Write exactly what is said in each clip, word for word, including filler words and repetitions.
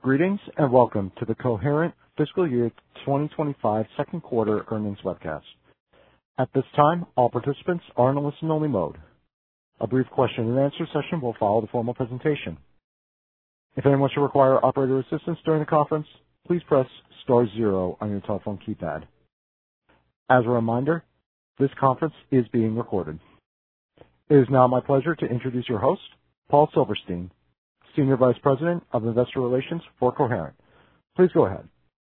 Greetings and welcome to the Coherent Fiscal Year twenty twenty-five Second Quarter Earnings Webcast. At this time, all participants are in a listen-only mode. A brief question-and-answer session will follow the formal presentation. If anyone should require operator assistance during the conference, please press star zero on your telephone keypad. As a reminder, this conference is being recorded. It is now my pleasure to introduce your host, Paul Silverstein, Senior Vice President of Investor Relations for Coherent. Please go ahead.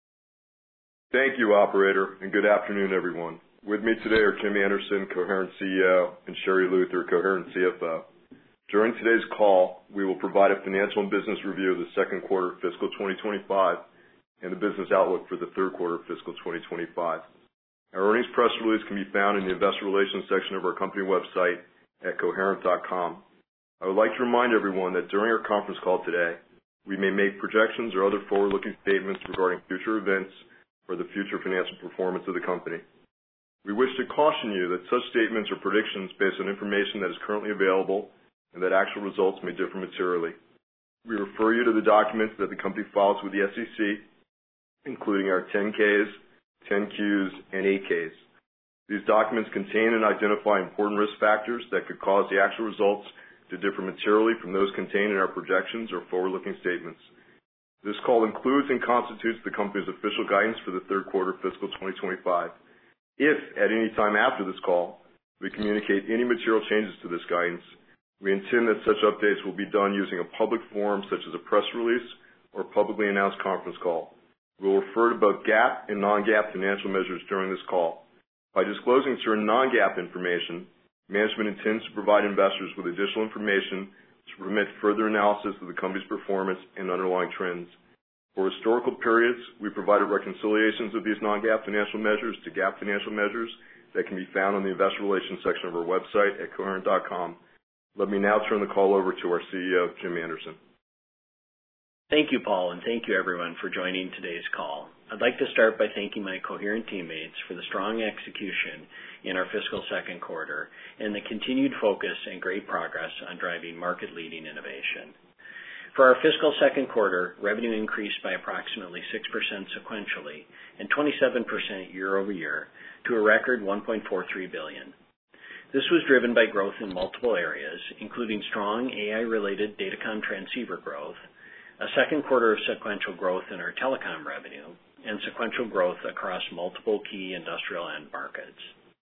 Thank you, Operator, and good afternoon, everyone. With me today are Jim Anderson, Coherent C E O, and Sherri Luther, Coherent C F O. During today's call, we will provide a financial and business review of the second quarter of fiscal twenty twenty-five and the business outlook for the third quarter of fiscal twenty twenty-five. Our earnings press release can be found in the Investor Relations section of our company website at coherent dot com. I would like to remind everyone that during our conference call today, we may make projections or other forward-looking statements regarding future events or the future financial performance of the company. We wish to caution you that such statements are predictions based on information that is currently available and that actual results may differ materially. We refer you to the documents that the company files with the S E C, including our ten Ks, ten Qs, and eight Ks. These documents contain and identify important risk factors that could cause the actual results to differ materially from those contained in our projections or forward-looking statements. This call includes and constitutes the company's official guidance for the third quarter of fiscal twenty twenty-five. If, at any time after this call, we communicate any material changes to this guidance, we intend that such updates will be done using a public forum such as a press release or publicly announced conference call. We will refer to both GAAP and non-GAAP financial measures during this call. By disclosing certain non-GAAP information, management intends to provide investors with additional information to permit further analysis of the company's performance and underlying trends. For historical periods, we provided reconciliations of these non-GAAP financial measures to GAAP financial measures that can be found on the Investor Relations section of our website at coherent dot com. Let me now turn the call over to our C E O, Jim Anderson. Thank you, Paul, and thank you, everyone, for joining today's call. I'd like to start by thanking my Coherent teammates for the strong execution in our fiscal second quarter and the continued focus and great progress on driving market-leading innovation. For our fiscal second quarter, revenue increased by approximately six percent sequentially and twenty-seven percent year-over-year to a record one point four three billion dollars. This was driven by growth in multiple areas, including strong A I-related datacom transceiver growth, a second quarter of sequential growth in our telecom revenue, and sequential growth across multiple key industrial end markets.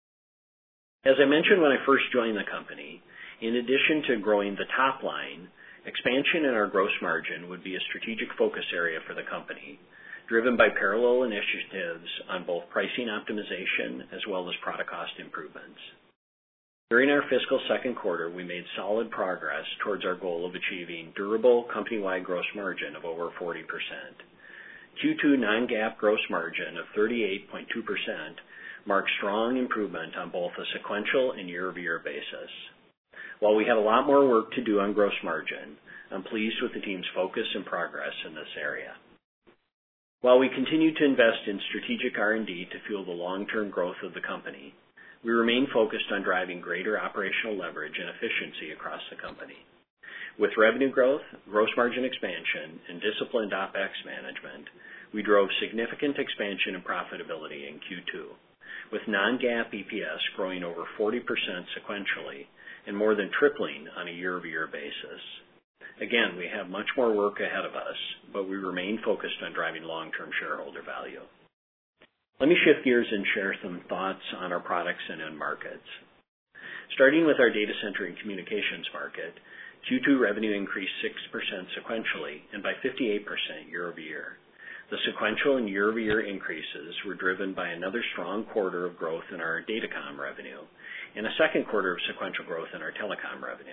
As I mentioned when I first joined the company, in addition to growing the top line, expansion in our gross margin would be a strategic focus area for the company, driven by parallel initiatives on both pricing optimization as well as product cost improvements. During our fiscal second quarter, we made solid progress towards our goal of achieving durable company-wide gross margin of over forty percent. Q two non-GAAP gross margin of thirty-eight point two percent marks strong improvement on both a sequential and year-over-year basis. While we have a lot more work to do on gross margin, I'm pleased with the team's focus and progress in this area. While we continue to invest in strategic R and D to fuel the long-term growth of the company, we remain focused on driving greater operational leverage and efficiency across the company. With revenue growth, gross margin expansion, and disciplined OpEx management, we drove significant expansion and profitability in Q two, with non-GAAP E P S growing over forty percent sequentially and more than tripling on a year-over-year basis. Again, we have much more work ahead of us, but we remain focused on driving long-term shareholder value. Let me shift gears and share some thoughts on our products and end markets. Starting with our data center and communications market, Q two revenue increased six percent sequentially and by fifty-eight percent year-over-year. The sequential and year-over-year increases were driven by another strong quarter of growth in our datacom revenue and a second quarter of sequential growth in our telecom revenue.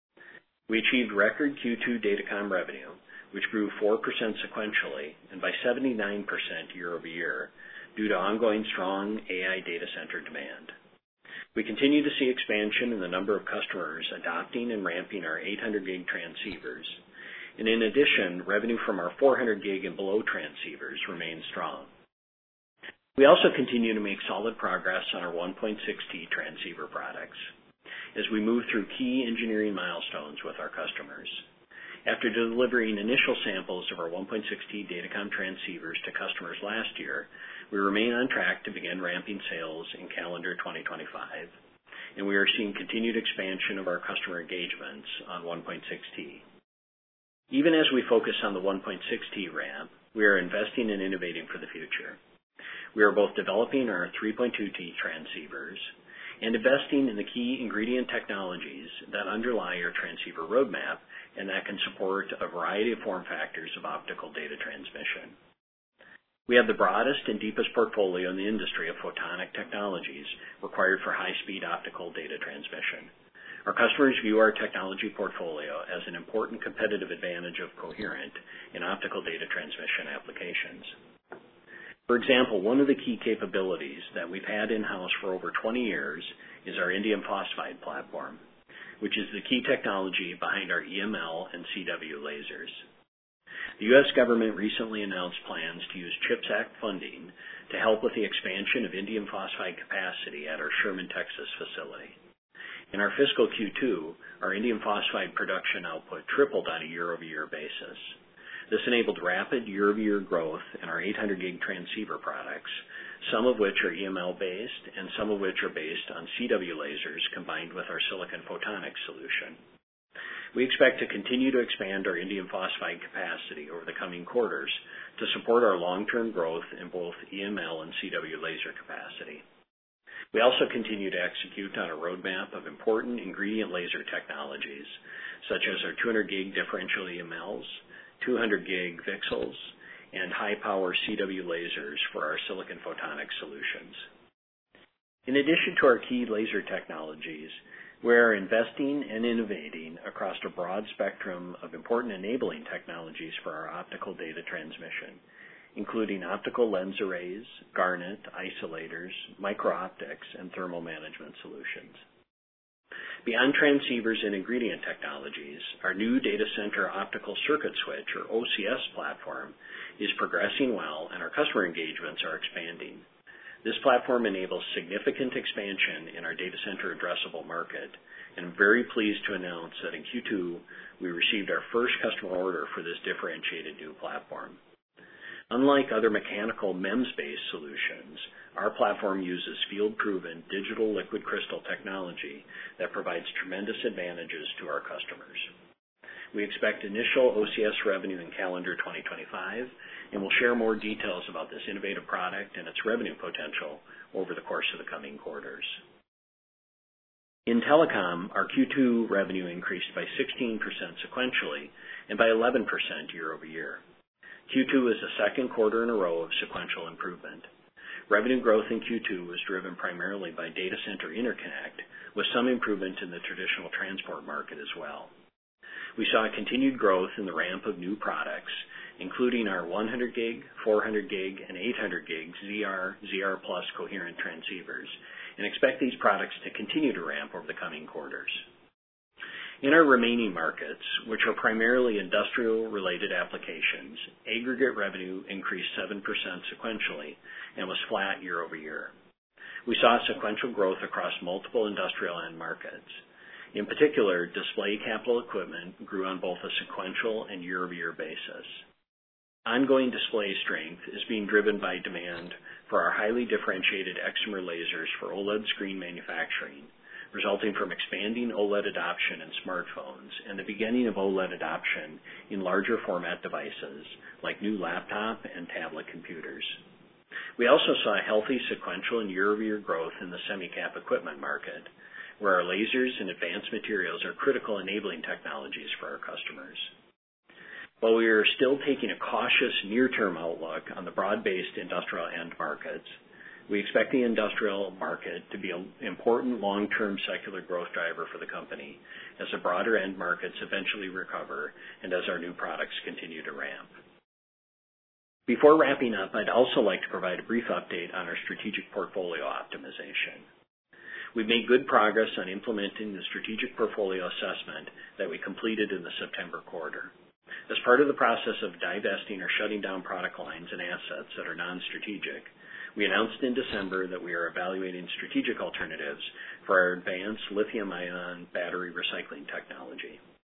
We achieved record Q two datacom revenue, which grew four percent sequentially and by seventy-nine percent year-over-year due to ongoing strong A I data center demand. We continue to see expansion in the number of customers adopting and ramping our eight hundred gig transceivers, and in addition, revenue from our four hundred gig and below transceivers remains strong. We also continue to make solid progress on our one point six T transceiver products as we move through key engineering milestones with our customers. After delivering initial samples of our one point six T Datacom transceivers to customers last year, we remain on track to begin ramping sales in calendar twenty twenty-five, and we are seeing continued expansion of our customer engagements on one point six T. Even as we focus on the one point six T ramp, we are investing and innovating for the future. We are both developing our three point two T transceivers and investing in the key ingredient technologies that underlie our transceiver roadmap and that can support a variety of form factors of optical data transmission. We have the broadest and deepest portfolio in the industry of photonic technologies required for high-speed optical data transmission. Our customers view our technology portfolio as an important competitive advantage of Coherent in optical data transmission applications. For example, one of the key capabilities that we've had in-house for over twenty years is our indium phosphide platform, which is the key technology behind our E M L and C W lasers. The U S government recently announced plans to use CHIPS Act funding to help with the expansion of indium phosphide capacity at our Sherman, Texas facility. In our fiscal Q two, our indium phosphide production output tripled on a year-over-year basis. This enabled rapid year-over-year growth in our eight hundred gig transceiver products, some of which are E M L-based and some of which are based on C W lasers combined with our silicon photonics solution. We expect to continue to expand our indium phosphide capacity over the coming quarters to support our long-term growth in both E M L and C W laser capacity. We also continue to execute on a roadmap of important ingredient laser technologies, such as our two hundred gig differential E M Ls, two hundred gig V C S Ls, and high-power C W lasers for our silicon photonics solutions. In addition to our key laser technologies, we are investing and innovating across a broad spectrum of important enabling technologies for our optical data transmission, including optical lens arrays, garnet, isolators, micro-optics, and thermal management solutions. Beyond transceivers and ingredient technologies, our new data center optical circuit switch, or O C S platform, is progressing well and our customer engagements are expanding. This platform enables significant expansion in our data center addressable market, and I'm very pleased to announce that in Q two, we received our first customer order for this differentiated new platform. Unlike other mechanical MEMS-based solutions, our platform uses field-proven digital liquid crystal technology that provides tremendous advantages to our customers. We expect initial O C S revenue in calendar twenty twenty-five, and we'll share more details about this innovative product and its revenue potential over the course of the coming quarters. In telecom, our Q two revenue increased by sixteen percent sequentially and by eleven percent year over year. Q two is the second quarter in a row of sequential improvement. Revenue growth in Q two was driven primarily by data center interconnect, with some improvement in the traditional transport market as well. We saw continued growth in the ramp of new products, including our one hundred gig, four hundred gig, and eight hundred gig Z R, Z R plus coherent transceivers, and expect these products to continue to ramp over the coming quarters. In our remaining markets, which are primarily industrial-related applications, aggregate revenue increased seven percent sequentially and was flat year over year. We saw sequential growth across multiple industrial end markets. In particular, display capital equipment grew on both a sequential and year-over-year basis. Ongoing display strength is being driven by demand for our highly differentiated excimer lasers for OLED screen manufacturing, resulting from expanding OLED adoption in smartphones and the beginning of OLED adoption in larger format devices like new laptop and tablet computers. We also saw healthy sequential and year-over-year growth in the semi-cap equipment market, where our lasers and advanced materials are critical enabling technologies for our customers. While we are still taking a cautious near-term outlook on the broad-based industrial end markets, we expect the industrial market to be an important long-term secular growth driver for the company as the broader end markets eventually recover and as our new products continue to ramp. Before wrapping up, I'd also like to provide a brief update on our strategic portfolio optimization. We've made good progress on implementing the strategic portfolio assessment that we completed in the September quarter. As part of the process of divesting or shutting down product lines and assets that are non-strategic, we announced in December that we are evaluating strategic alternatives for our advanced lithium-ion battery recycling technology.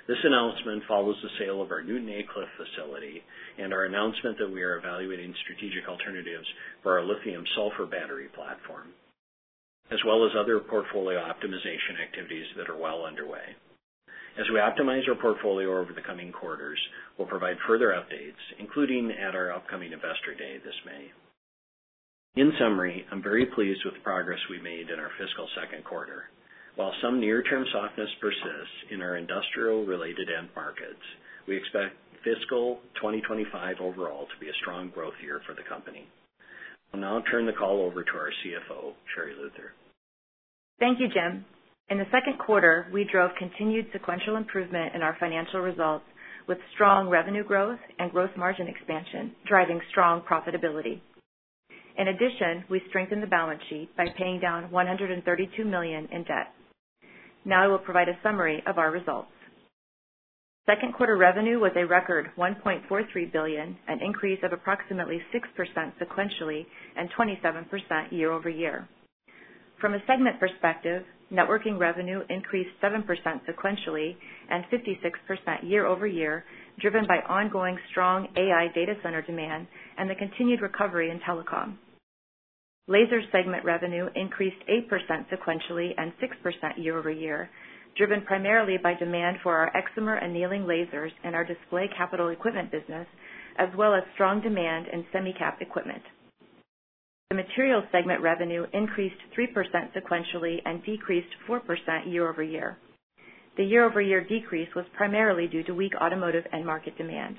This announcement follows the sale of our Newton Aycliffe facility and our announcement that we are evaluating strategic alternatives for our lithium sulfur battery platform, as well as other portfolio optimization activities that are well underway. As we optimize our portfolio over the coming quarters, we'll provide further updates, including at our upcoming Investor Day this May. In summary, I'm very pleased with the progress we made in our fiscal second quarter. While some near-term softness persists in our industrial-related end markets, we expect fiscal twenty twenty-five overall to be a strong growth year for the company. I'll now turn the call over to our C F O, Sherri Luther. Thank you, Jim. In the second quarter, we drove continued sequential improvement in our financial results with strong revenue growth and gross margin expansion, driving strong profitability. In addition, we strengthened the balance sheet by paying down one hundred thirty-two million dollars in debt. Now I will provide a summary of our results. Second quarter revenue was a record one point four three billion dollars, an increase of approximately six percent sequentially and twenty-seven percent year over year. From a segment perspective, networking revenue increased seven percent sequentially and fifty-six percent year over year, driven by ongoing strong A I data center demand and the continued recovery in telecom. Laser segment revenue increased eight percent sequentially and six percent year over year, driven primarily by demand for our excimer annealing lasers and our display capital equipment business, as well as strong demand in semi-cap equipment. The materials segment revenue increased three percent sequentially and decreased four percent year over year. The year over year decrease was primarily due to weak automotive end market demand.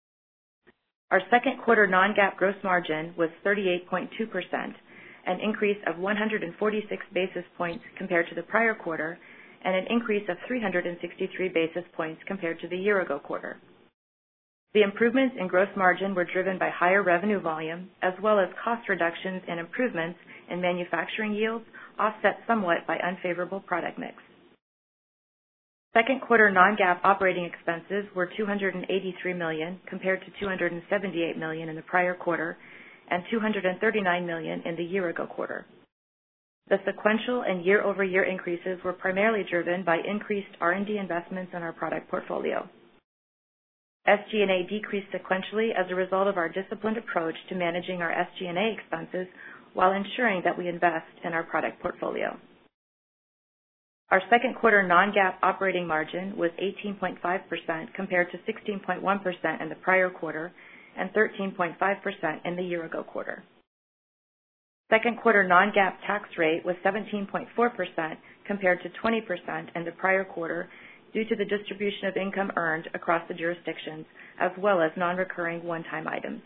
Our second quarter non-GAAP gross margin was thirty-eight point two percent, an increase of one hundred forty-six basis points compared to the prior quarter, and an increase of three hundred sixty-three basis points compared to the year-ago quarter. The improvements in gross margin were driven by higher revenue volume, as well as cost reductions and improvements in manufacturing yields, offset somewhat by unfavorable product mix. Second quarter non-GAAP operating expenses were two hundred eighty-three million dollars compared to two hundred seventy-eight million dollars in the prior quarter and two hundred thirty-nine million dollars in the year-ago quarter. The sequential and year-over-year increases were primarily driven by increased R and D investments in our product portfolio. S G and A decreased sequentially as a result of our disciplined approach to managing our S G and A expenses while ensuring that we invest in our product portfolio. Our second quarter non-GAAP operating margin was eighteen point five percent compared to sixteen point one percent in the prior quarter and thirteen point five percent in the year-ago quarter. Second quarter non-GAAP tax rate was seventeen point four percent compared to twenty percent in the prior quarter due to the distribution of income earned across the jurisdictions, as well as non-recurring one-time items.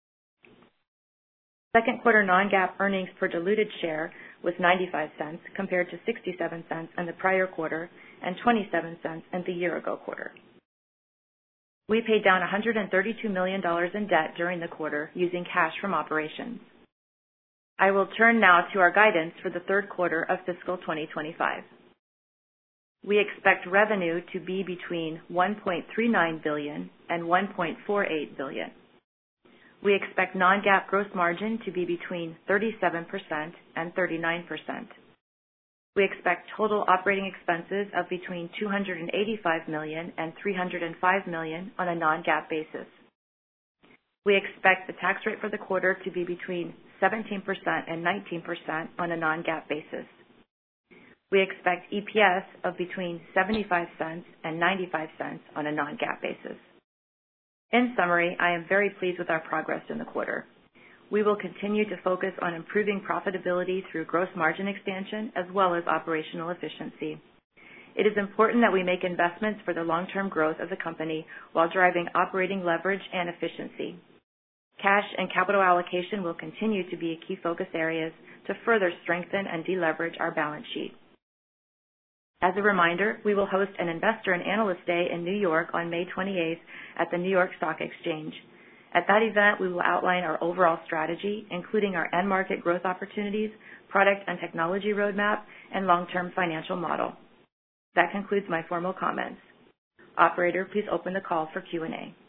Second quarter non-GAAP earnings per diluted share was ninety-five cents compared to sixty-seven cents in the prior quarter and twenty-seven cents in the year-ago quarter. We paid down one hundred thirty-two million dollars in debt during the quarter using cash from operations. I will turn now to our guidance for the third quarter of fiscal twenty twenty-five. We expect revenue to be between one point three nine billion dollars and one point four eight billion dollars. We expect non-GAAP gross margin to be between thirty-seven percent and thirty-nine percent. We expect total operating expenses of between two hundred eighty-five million dollars and three hundred five million dollars on a non-GAAP basis. We expect the tax rate for the quarter to be between seventeen percent and nineteen percent on a non-GAAP basis. We expect E P S of between seventy-five cents and ninety-five cents on a non-GAAP basis. In summary, I am very pleased with our progress in the quarter. We will continue to focus on improving profitability through gross margin expansion as well as operational efficiency. It is important that we make investments for the long-term growth of the company while driving operating leverage and efficiency. Cash and capital allocation will continue to be key focus areas to further strengthen and deleverage our balance sheet. As a reminder, we will host an Investor and Analyst Day in New York on May twenty-eighth at the New York Stock Exchange. At that event, we will outline our overall strategy, including our end market growth opportunities, product and technology roadmap, and long-term financial model. That concludes my formal comments. Operator, please open the call for Q and A.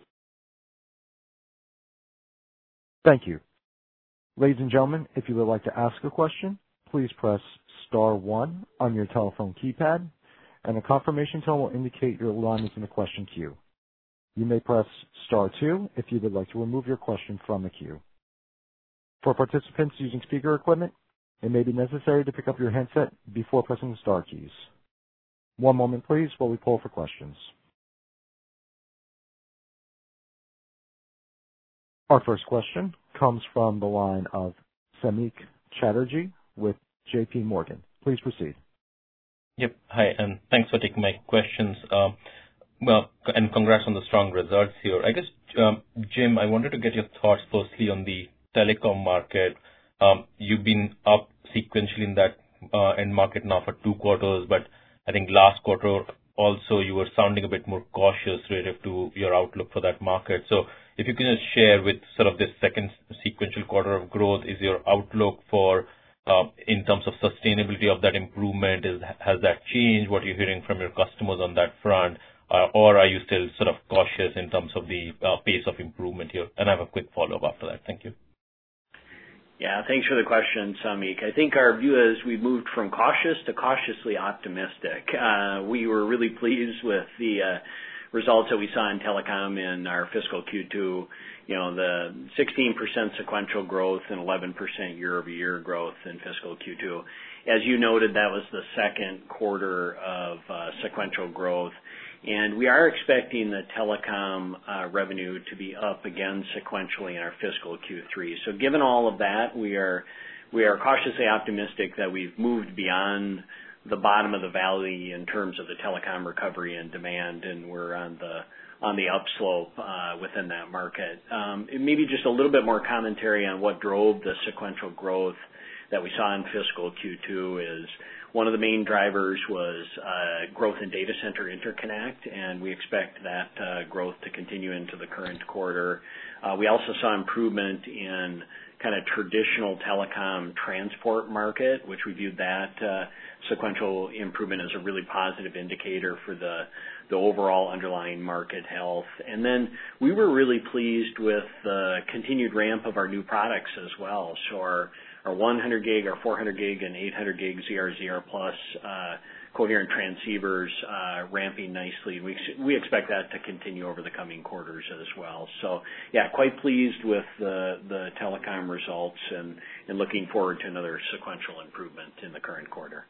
Thank you. Ladies and gentlemen, if you would like to ask a question, please press star one on your telephone keypad, and a confirmation tone will indicate your line is in the question queue. You may press star two if you would like to remove your question from the queue. For participants using speaker equipment, it may be necessary to pick up your handset before pressing the star keys. One moment, please, while we poll for questions. Our first question comes from the line of Samik Chatterjee with J P Morgan. Please proceed. Yep. Hi, and thanks for taking my questions. Um, well, and congrats on the strong results here. I guess, um, Jim, I wanted to get your thoughts firstly on the telecom market. Um, you've been up sequentially in that uh, end market now for two quarters, but I think last quarter also you were sounding a bit more cautious relative to your outlook for that market. So if you can just share with sort of this second sequential quarter of growth, is your outlook for uh, in terms of sustainability of that improvement, is has that changed? What are you hearing from your customers on that front? Uh, or are you still sort of cautious in terms of the uh, pace of improvement here? And I have a quick follow-up after that. Thank you. Yeah, thanks for the question, Samik. I think our view is we've moved from cautious to cautiously optimistic. Uh, we were really pleased with the uh, results that we saw in telecom in our fiscal Q two. You know, the sixteen percent sequential growth and eleven percent year-over-year growth in fiscal Q two. As you noted, that was the second quarter of uh, sequential growth. And we are expecting the telecom uh, revenue to be up again sequentially in our fiscal Q three. So given all of that, we are we are cautiously optimistic that we've moved beyond the bottom of the valley in terms of the telecom recovery and demand, and we're on the on the upslope uh, within that market. Um, maybe just a little bit more commentary on what drove the sequential growth that we saw in fiscal Q two is one of the main drivers was uh, growth in data center interconnect, and we expect that uh, growth to continue into the current quarter. Uh, we also saw improvement in kind of traditional telecom transport market, which we viewed that uh, sequential improvement as a really positive indicator for the, the overall underlying market health. And then we were really pleased with the continued ramp of our new products as well. So our Our one hundred gig, our four hundred gig, and eight hundred gig Z R Z R plus uh, coherent transceivers uh, ramping nicely. We we expect that to continue over the coming quarters as well. So yeah, quite pleased with the the telecom results and, and looking forward to another sequential improvement in the current quarter.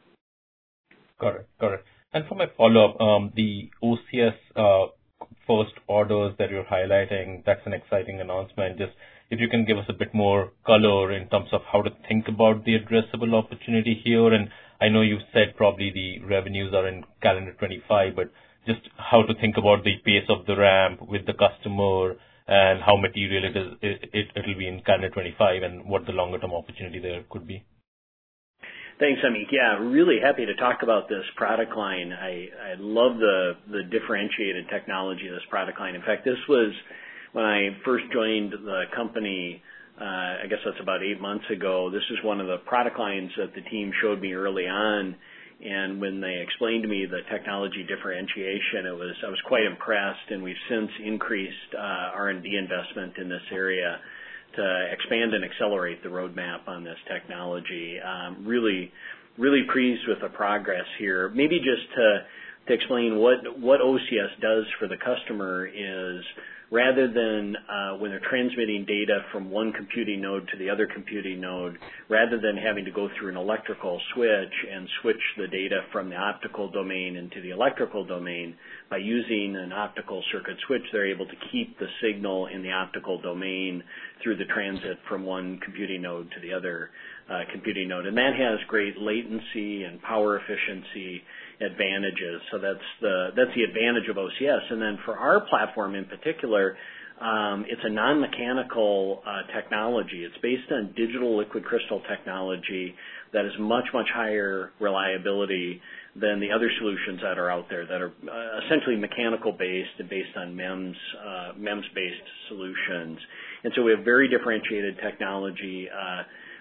Got it. Got it. And for my follow-up, um, the O C S uh, first orders that you're highlighting, that's an exciting announcement. Just if you can give us a bit more color in terms of how to think about the addressable opportunity here. And I know you've said probably the revenues are in calendar twenty-five, but just how to think about the pace of the ramp with the customer and how material it is, it, it, it'll be in calendar twenty-five and what the longer-term opportunity there could be. Thanks, Amit. Yeah, really happy to talk about this product line. I, I love the, the differentiated technology of this product line. In fact, this was when I first joined the company, uh, I guess that's about eight months ago. This is one of the product lines that the team showed me early on. And when they explained to me the technology differentiation, it was I was quite impressed. And we've since increased uh, R and D investment in this area to expand and accelerate the roadmap on this technology. Um, really, really pleased with the progress here. Maybe just to, to explain what, what O C S does for the customer is rather than uh, when they're transmitting data from one computing node to the other computing node, rather than having to go through an electrical switch and switch the data from the optical domain into the electrical domain, by using an optical circuit switch, they're able to keep the signal in the optical domain through the transit from one computing node to the other uh, computing node. And that has great latency and power efficiency advantages. So that's the that's the advantage of O C S. And then for our platform in particular, um, it's a non-mechanical uh, technology. It's based on digital liquid crystal technology that is much, much higher reliability than the other solutions that are out there that are uh, essentially mechanical-based and based on MEMS, uh, MEMS-based solutions. And so we have very differentiated technology. Uh,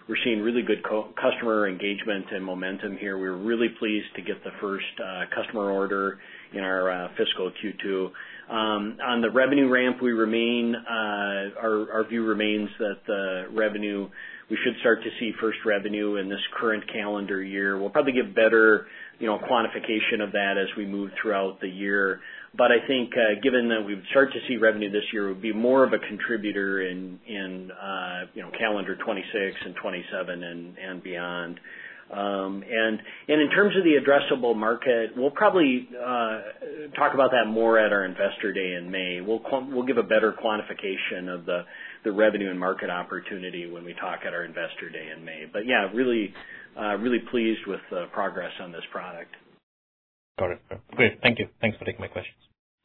we're seeing really good co- customer engagement and momentum here. We're really pleased to get the first uh, customer order in our uh, fiscal Q two. Um, on the revenue ramp, we remain, uh, our, our view remains that the revenue, we should start to see first revenue in this current calendar year. We'll probably get better, you know, quantification of that as we move throughout the year. But I think, uh, given that we would start to see revenue this year, it would be more of a contributor in, in uh, you know, calendar twenty-six and twenty-seven and, and beyond. Um, and, and in terms of the addressable market, we'll probably uh, talk about that more at our Investor Day in May. We'll we'll give a better quantification of the, the revenue and market opportunity when we talk at our Investor Day in May. But yeah, really, uh, really pleased with the progress on this product. Got it. Great. Thank you. Thanks for taking my questions.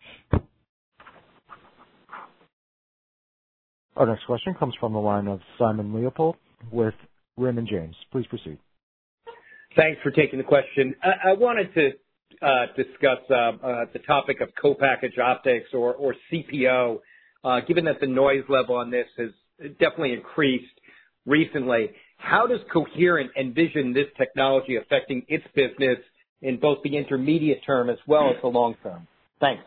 Our next question comes from the line of Simon Leopold with Raymond James. Please proceed. Thanks for taking the question. I, I wanted to uh, discuss uh, uh, the topic of co-packaged optics or, or C P O, uh, given that the noise level on this has definitely increased recently. How does Coherent envision this technology affecting its business in both the intermediate term as well as the long term? Thanks.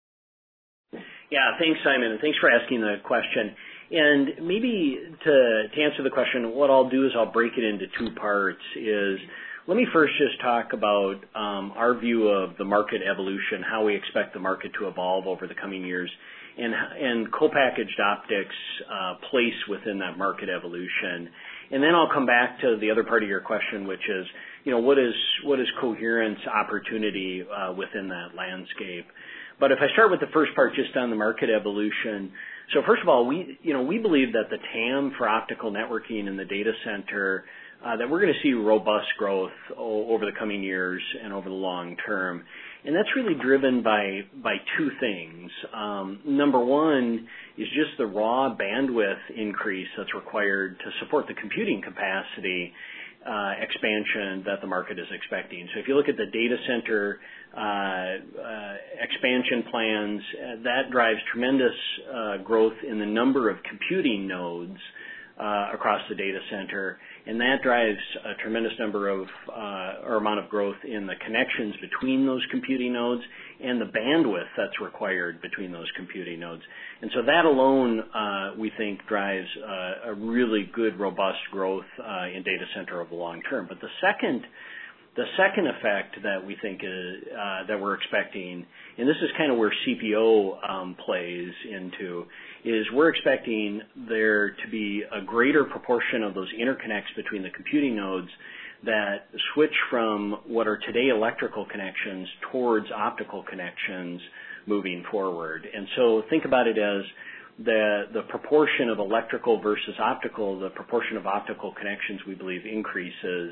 Yeah, thanks, Simon, and thanks for asking the question. And maybe to, to answer the question, what I'll do is I'll break it into two parts. Is let me first just talk about um, our view of the market evolution, how we expect the market to evolve over the coming years, and, and co-packaged optics uh, place within that market evolution. And then I'll come back to the other part of your question, which is, you know, what is what is Coherent's opportunity uh, within that landscape? But if I start with the first part, just on the market evolution. So first of all, we, you know, we believe that the T A M for optical networking in the data center, uh, that we're going to see robust growth o- over the coming years and over the long term. And that's really driven by, by two things. Um, number one is just the raw bandwidth increase that's required to support the computing capacity uh, expansion that the market is expecting. So if you look at the data center uh, uh, expansion plans, uh, that drives tremendous uh, growth in the number of computing nodes uh, across the data center, and that drives a tremendous number of uh, or amount of growth in the connections between those computing nodes and the bandwidth that's required between those computing nodes. And so that alone, uh, we think, drives uh, a really good, robust growth uh, in data center over the long term. But the second The second effect that we think is, uh, that we're expecting, and this is kind of where C P O um, plays into, is we're expecting there to be a greater proportion of those interconnects between the computing nodes that switch from what are today electrical connections towards optical connections moving forward. And so think about it as the the proportion of electrical versus optical, the proportion of optical connections we believe increases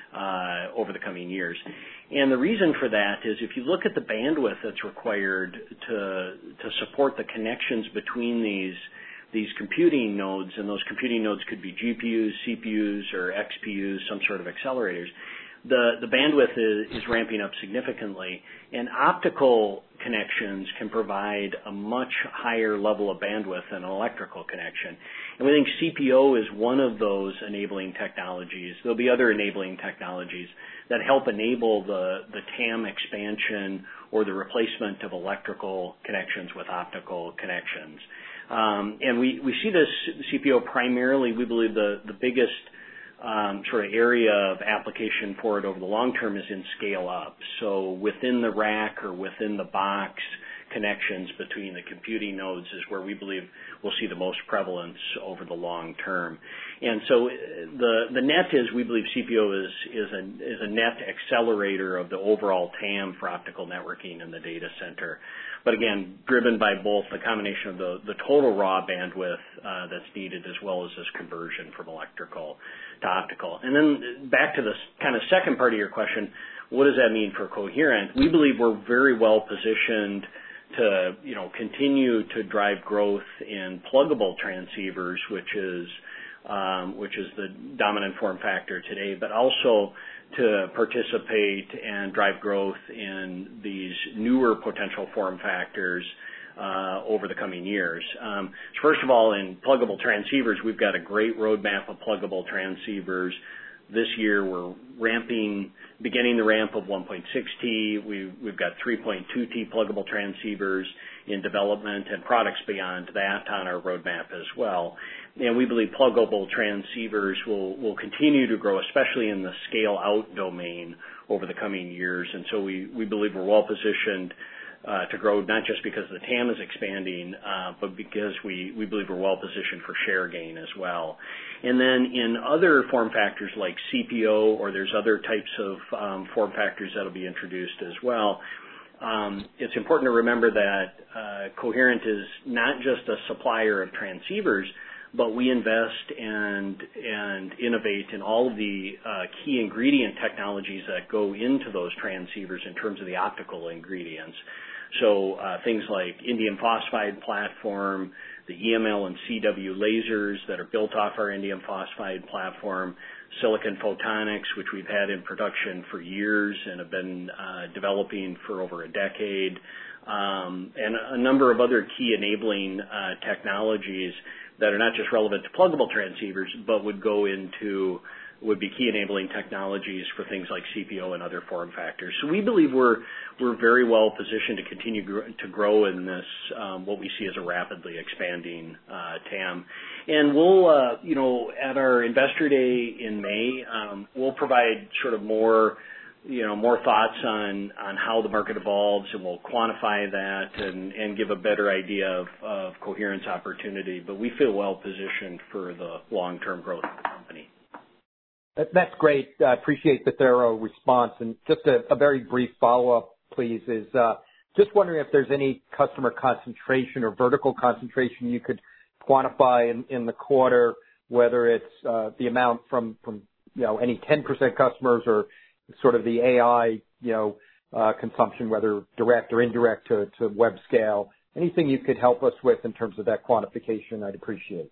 Uh, over the coming years. And the reason for that is if you look at the bandwidth that's required to to support the connections between these these computing nodes, and those computing nodes could be G P Us, C P Us, or X P Us, some sort of accelerators, the, the bandwidth is, is ramping up significantly, and optical connections can provide a much higher level of bandwidth than an electrical connection. And we think C P O is one of those enabling technologies. There'll be other enabling technologies that help enable the, the T A M expansion or the replacement of electrical connections with optical connections. Um, and we, we see this C P O primarily, we believe the, the biggest um, sort of area of application for it over the long term is in scale up. So within the rack or within the box, connections between the computing nodes is where we believe we'll see the most prevalence over the long term. And so the the net is we believe C P O is is a is a net accelerator of the overall T A M for optical networking in the data center. But again, driven by both the combination of the, the total raw bandwidth uh, that's needed as well as this conversion from electrical to optical. And then back to the kind of second part of your question, what does that mean for Coherent? We believe we're very well positioned to, you know, continue to drive growth in pluggable transceivers, which is um, which is the dominant form factor today, but also to participate and drive growth in these newer potential form factors uh, over the coming years. Um, first of all, in pluggable transceivers, we've got a great roadmap of pluggable transceivers. This year, we're ramping, beginning the ramp of one point six T. We've, we've got three point two T pluggable transceivers in development and products beyond that on our roadmap as well. And we believe pluggable transceivers will, will continue to grow, especially in the scale-out domain over the coming years. And so we, we believe we're well-positioned Uh, to grow, not just because the T A M is expanding, uh, but because we, we believe we're well positioned for share gain as well. And then in other form factors like C P O, or there's other types of um, form factors that will be introduced as well, um, it's important to remember that uh, Coherent is not just a supplier of transceivers, but we invest and and innovate in all of the uh, key ingredient technologies that go into those transceivers in terms of the optical ingredients. So uh, things like indium phosphide platform, the E M L and C W lasers that are built off our indium phosphide platform, silicon photonics, which we've had in production for years and have been uh, developing for over a decade, um, and a number of other key enabling uh, technologies that are not just relevant to pluggable transceivers, but would go into would be key enabling technologies for things like C P O and other form factors. So we believe we're we're very well positioned to continue gr- to grow in this um, what we see as a rapidly expanding uh, T A M. And we'll uh, you know at our Investor Day in May, um, we'll provide sort of more you know more thoughts on on how the market evolves, and we'll quantify that and and give a better idea of, of Coherent's opportunity. But we feel well positioned for the long term growth of the company. That's great. I appreciate the thorough response. And just a, a very brief follow-up, please, is uh, just wondering if there's any customer concentration or vertical concentration you could quantify in, in the quarter, whether it's uh, the amount from, from you know any ten percent customers or sort of the A I you know uh, consumption, whether direct or indirect to, to web scale. Anything you could help us with in terms of that quantification, I'd appreciate.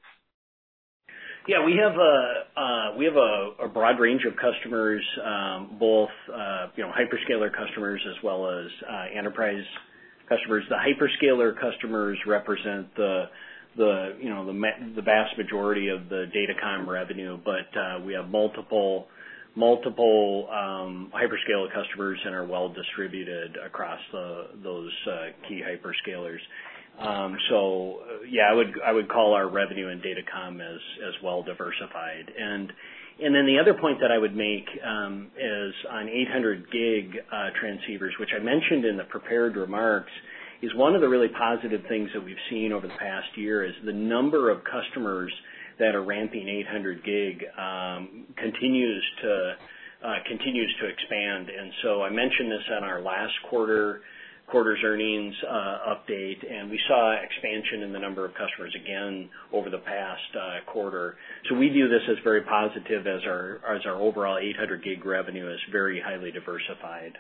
Yeah, we have a uh, we have a, a broad range of customers, um, both uh, you know hyperscaler customers as well as uh, enterprise customers. The hyperscaler customers represent the the you know the the vast majority of the datacom revenue, but uh, we have multiple multiple um, hyperscaler customers and are well distributed across the, those uh, key hyperscalers. Um, so yeah, I would I would call our revenue in datacom as as well diversified. And and then the other point that I would make um, is on eight hundred gig uh, transceivers, which I mentioned in the prepared remarks, is one of the really positive things that we've seen over the past year is the number of customers that are ramping eight hundred gig um, continues to uh, continues to expand. And so I mentioned this on our last quarter. quarter's earnings uh, update, and we saw expansion in the number of customers again over the past uh, quarter. So we view this as very positive as our as our overall eight hundred gig revenue is very highly diversified.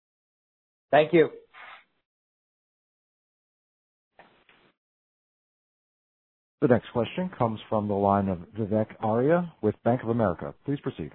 Thank you. The next question comes from the line of Vivek Arya with Bank of America. Please proceed.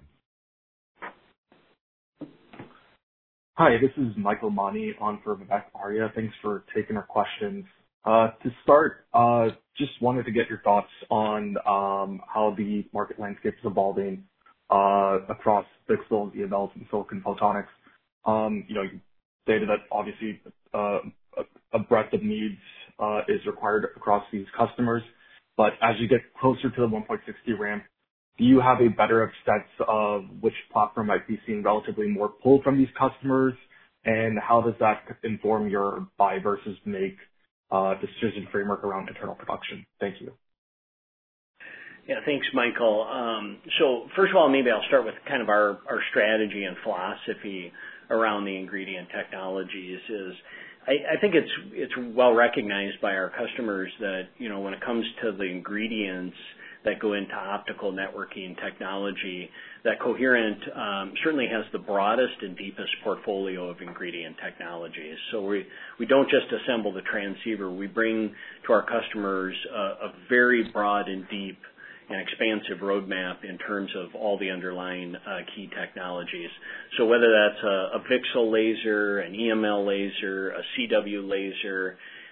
Hi, this is Michael Mani on for Vivek Arya. Thanks for taking our questions. Uh, to start, uh, just wanted to get your thoughts on um, how the market landscape is evolving uh, across VCSELs, E M Ls, and silicon photonics. Um, you know, you stated that obviously uh, a, a breadth of needs uh, is required across these customers, but as you get closer to the one point six T ramp, do you have a better sense of which platform might be seeing relatively more pull from these customers, and how does that inform your buy versus make uh, decision framework around internal production? Thank you. Yeah, thanks, Michael. Um, so first of all, maybe I'll start with kind of our, our strategy and philosophy around the ingredient technologies. Is I, I think it's it's well recognized by our customers that you know when it comes to the ingredients that go into optical networking technology, that Coherent um, certainly has the broadest and deepest portfolio of ingredient technologies. So we, we don't just assemble the transceiver. We bring to our customers a, a very broad and deep and expansive roadmap in terms of all the underlying uh, key technologies. So whether that's a, a VCSEL laser, an E M L laser, a C W laser,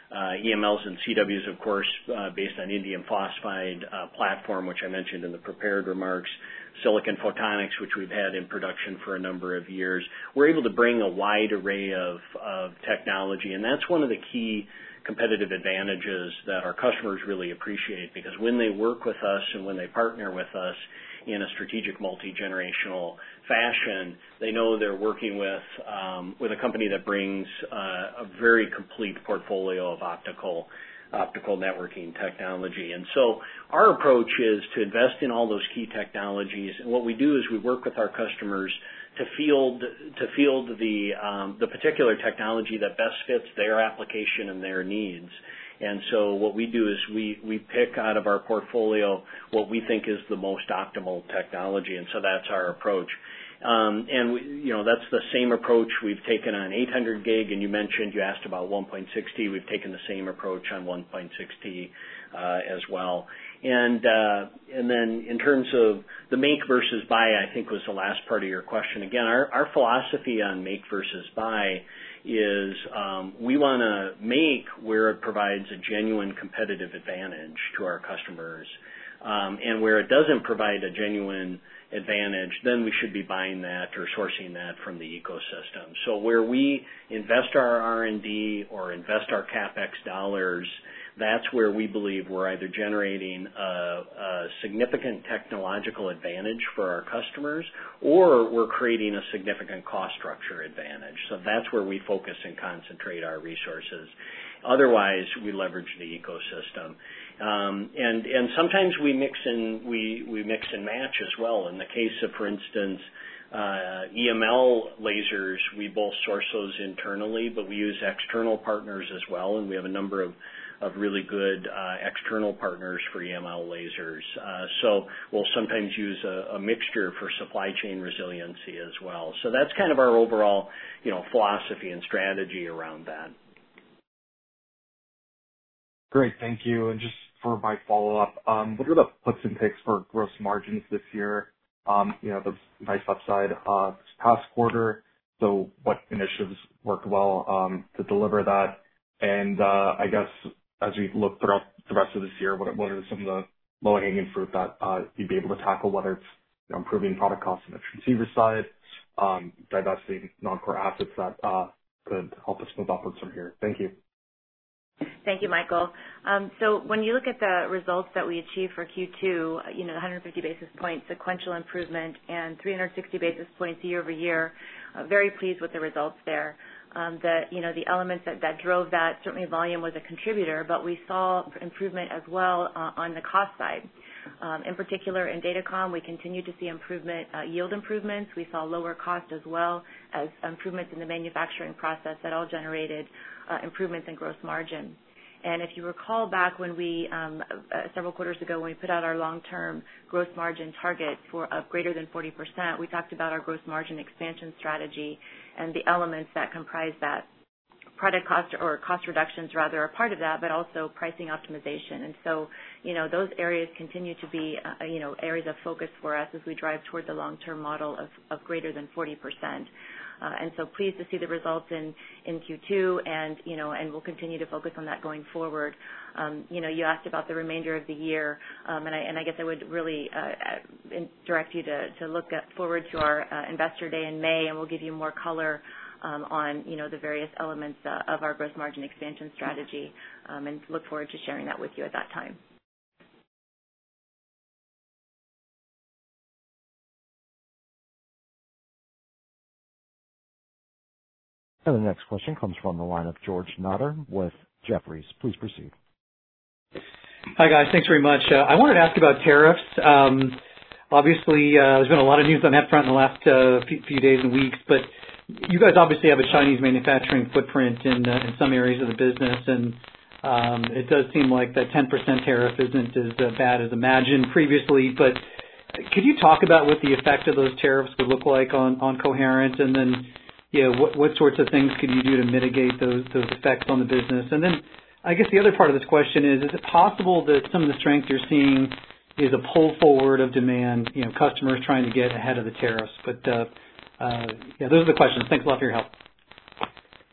uh, E M Ls and C Ws, of course, uh, based on indium phosphide uh, platform, which I mentioned in the prepared remarks, silicon photonics, which we've had in production for a number of years. We're able to bring a wide array of, of technology, and that's one of the key competitive advantages that our customers really appreciate, because when they work with us and when they partner with us in a strategic multi-generational fashion, they know they're working with um, with a company that brings uh, a very complete portfolio of optical optical networking technology. And so our approach is to invest in all those key technologies. And what we do is we work with our customers to field to field the um, the particular technology that best fits their application and their needs. And so what we do is we, we pick out of our portfolio what we think is the most optimal technology, and so that's our approach. Um, and we, you know, that's the same approach we've taken on eight hundred gig, and you mentioned, you asked about one point six T. We've taken the same approach on one point six T uh, as well. And uh, and then in terms of the make versus buy, I think was the last part of your question. Again, our, our philosophy on make versus buy is um, we want to make where it provides a genuine competitive advantage to our customers. Um, and where it doesn't provide a genuine advantage, then we should be buying that or sourcing that from the ecosystem. So where we invest our R and D or invest our CapEx dollars, that's where we believe we're either generating a, a significant technological advantage for our customers, or we're creating a significant cost structure advantage. So that's where we focus and concentrate our resources. Otherwise, we leverage the ecosystem. Um, and, and sometimes we mix and we, we mix and match as well. In the case of, for instance, uh, E M L lasers, we both source those internally, but we use external partners as well, and we have a number of of really good uh, external partners for E M L lasers. Uh, so we'll sometimes use a, a mixture for supply chain resiliency as well. So that's kind of our overall, you know, philosophy and strategy around that. Great, thank you. And just for my follow-up, um, what are the puts and takes for gross margins this year? Um, you know, the nice upside uh, this past quarter. So what initiatives worked well um, to deliver that? And uh, I guess as we look throughout the rest of this year, what, what are some of the low-hanging fruit that uh, you'd be able to tackle, whether it's you know, improving product costs on the transceiver side, um, divesting non-core assets that uh, could help us move upwards from here? Thank you. Thank you, Michael. Um, so when you look at the results that we achieved for Q two, you know, one hundred fifty basis points sequential improvement and three hundred sixty basis points year over year, uh, very pleased with the results there. Um, the, you know, the elements that, that drove that, certainly volume was a contributor, but we saw improvement as well uh, on the cost side. Um, in particular, in Datacom, we continue to see improvement, uh, yield improvements. We saw lower cost as well as improvements in the manufacturing process that all generated uh, improvements in gross margin. And if you recall back when we, um, uh, several quarters ago, when we put out our long-term gross margin target for of greater than forty percent, we talked about our gross margin expansion strategy and the elements that comprise that. Product cost or cost reductions rather are part of that, but also pricing optimization. And so, you know, those areas continue to be, uh, you know, areas of focus for us as we drive toward the long-term model of, of greater than forty percent. Uh, and so pleased to see the results in, in Q two, and, you know, and we'll continue to focus on that going forward. Um, you know, you asked about the remainder of the year, um, and, I, and I guess I would really uh, direct you to, to look at forward to our uh, Investor Day in May, and we'll give you more color um, on, you know, the various elements uh, of our gross margin expansion strategy, um, and look forward to sharing that with you at that time. And the next question comes from the line of George Notter with Jefferies. Please proceed. Hi, guys. Thanks very much. Uh, I wanted to ask about tariffs. Um, obviously, uh, there's been a lot of news on that front in the last uh, few, few days and weeks, but you guys obviously have a Chinese manufacturing footprint in, uh, in some areas of the business, and um, it does seem like that ten percent tariff isn't as uh, bad as imagined previously, but could you talk about what the effect of those tariffs would look like on, on Coherent, and then Yeah, what, what sorts of things could you do to mitigate those those effects on the business? And then I guess the other part of this question is, is it possible that some of the strength you're seeing is a pull forward of demand, you know, customers trying to get ahead of the tariffs? But, uh, uh, yeah, those are the questions. Thanks a lot for your help.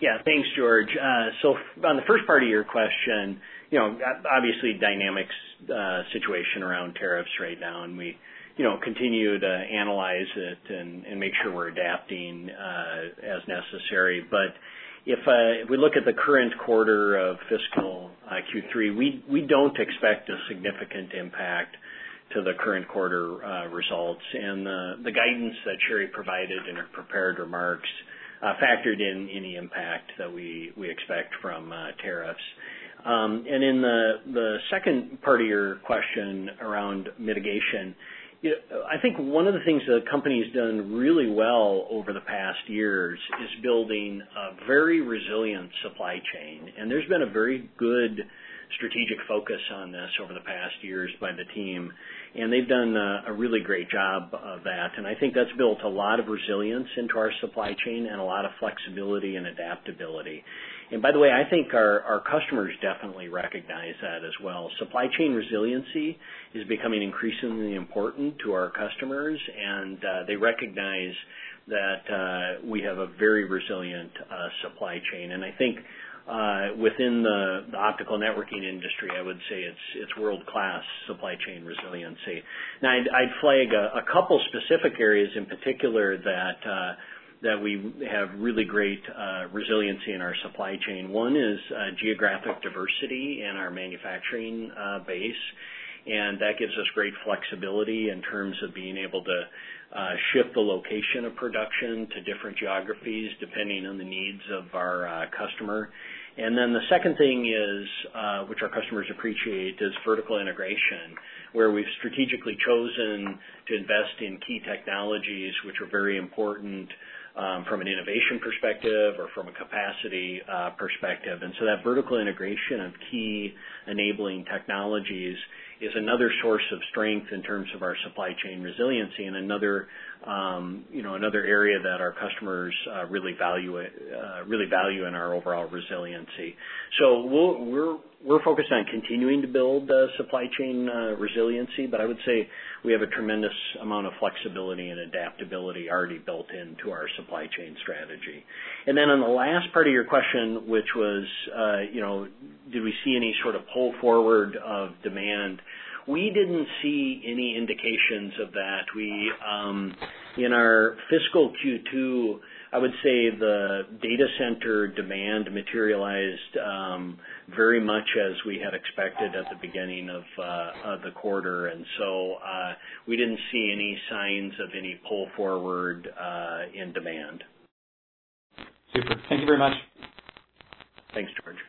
Yeah, thanks, George. Uh, so on the first part of your question, you know, obviously dynamic uh, situation around tariffs right now, and we, you know, continue to analyze it and, and make sure we're adapting uh, as necessary. But if, uh, if we look at the current quarter of fiscal uh, Q three, we we don't expect a significant impact to the current quarter uh, results, and the the guidance that Sherry provided in her prepared remarks Uh, factored in any impact that we, we expect from uh, tariffs. Um, and in the, the second part of your question around mitigation, you know, I think one of the things the company's done really well over the past years is building a very resilient supply chain. And there's been a very good strategic focus on this over the past years by the team. And they've done a, a really great job of that. And I think that's built a lot of resilience into our supply chain and a lot of flexibility and adaptability. And by the way, I think our, our customers definitely recognize that as well. Supply chain resiliency is becoming increasingly important to our customers, and uh, they recognize that uh, we have a very resilient uh, supply chain. And I think Uh, within the, the optical networking industry, I would say it's it's world-class supply chain resiliency. Now, I'd, I'd flag a, a couple specific areas in particular that uh, that we have really great uh, resiliency in our supply chain. One is uh, geographic diversity in our manufacturing uh, base, and that gives us great flexibility in terms of being able to uh, shift the location of production to different geographies depending on the needs of our uh, customer. And then the second thing is, uh, which our customers appreciate, is vertical integration, where we've strategically chosen to invest in key technologies which are very important um, from an innovation perspective or from a capacity uh, perspective. And so that vertical integration of key enabling technologies is another source of strength in terms of our supply chain resiliency, and another, um, you know, another area that our customers uh, really value, uh, really value in our overall resiliency. So we'll, we're we're focused on continuing to build uh, supply chain uh, resiliency, but I would say we have a tremendous amount of flexibility and adaptability already built into our supply chain strategy. And then on the last part of your question, which was, uh, you know, did we see any sort of pull forward of demand? We didn't see any indications of that. We, um, in our fiscal Q two, I would say the data center demand materialized um, very much as we had expected at the beginning of, uh, of the quarter, and so uh, we didn't see any signs of any pull forward uh, in demand. Super. Thank you very much. Thanks, George.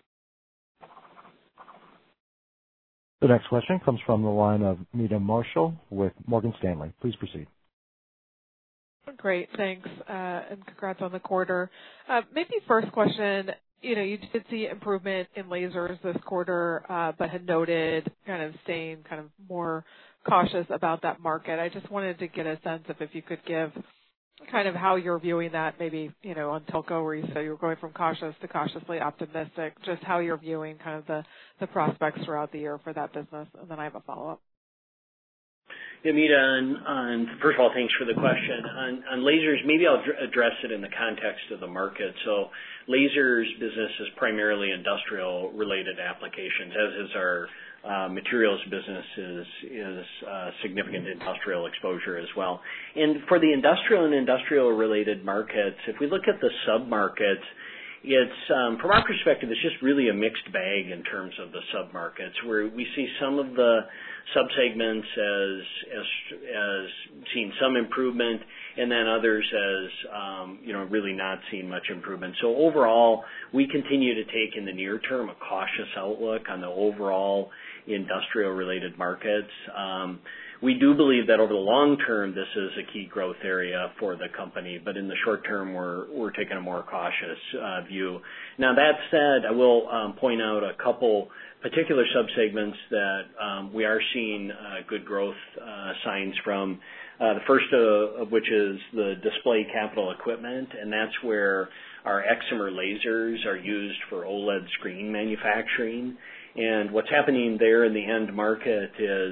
The next question comes from the line of Meta Marshall with Morgan Stanley. Please proceed. Great, thanks, uh, and congrats on the quarter. Uh, maybe first question, you know, you did see improvement in lasers this quarter, uh, but had noted kind of staying kind of more cautious about that market. I just wanted to get a sense of if you could give kind of how you're viewing that, maybe, you know, on Telco, where you say you're going from cautious to cautiously optimistic, just how you're viewing kind of the, the prospects throughout the year for that business. And then I have a follow-up. Yeah, Mita, on, on, first of all, thanks for the question. On, on lasers, maybe I'll dr- address it in the context of the market. So lasers business is primarily industrial-related applications, as is our uh, materials business is, is uh, significant industrial exposure as well. And for the industrial and industrial-related markets, if we look at the sub-markets, it's, um, from our perspective, it's just really a mixed bag in terms of the sub-markets, where we see some of the subsegments as, as, as seeing some improvement, and then others as, um, you know, really not seeing much improvement. So overall, we continue to take in the near term a cautious outlook on the overall industrial-related markets. Um, We do believe that over the long term, this is a key growth area for the company, but in the short term, we're we're taking a more cautious uh, view. Now, that said, I will um, point out a couple particular subsegments that um, we are seeing uh, good growth uh, signs from. Uh, the first uh, of which is the display capital equipment, and that's where our excimer lasers are used for OLED screen manufacturing. And what's happening there in the end market is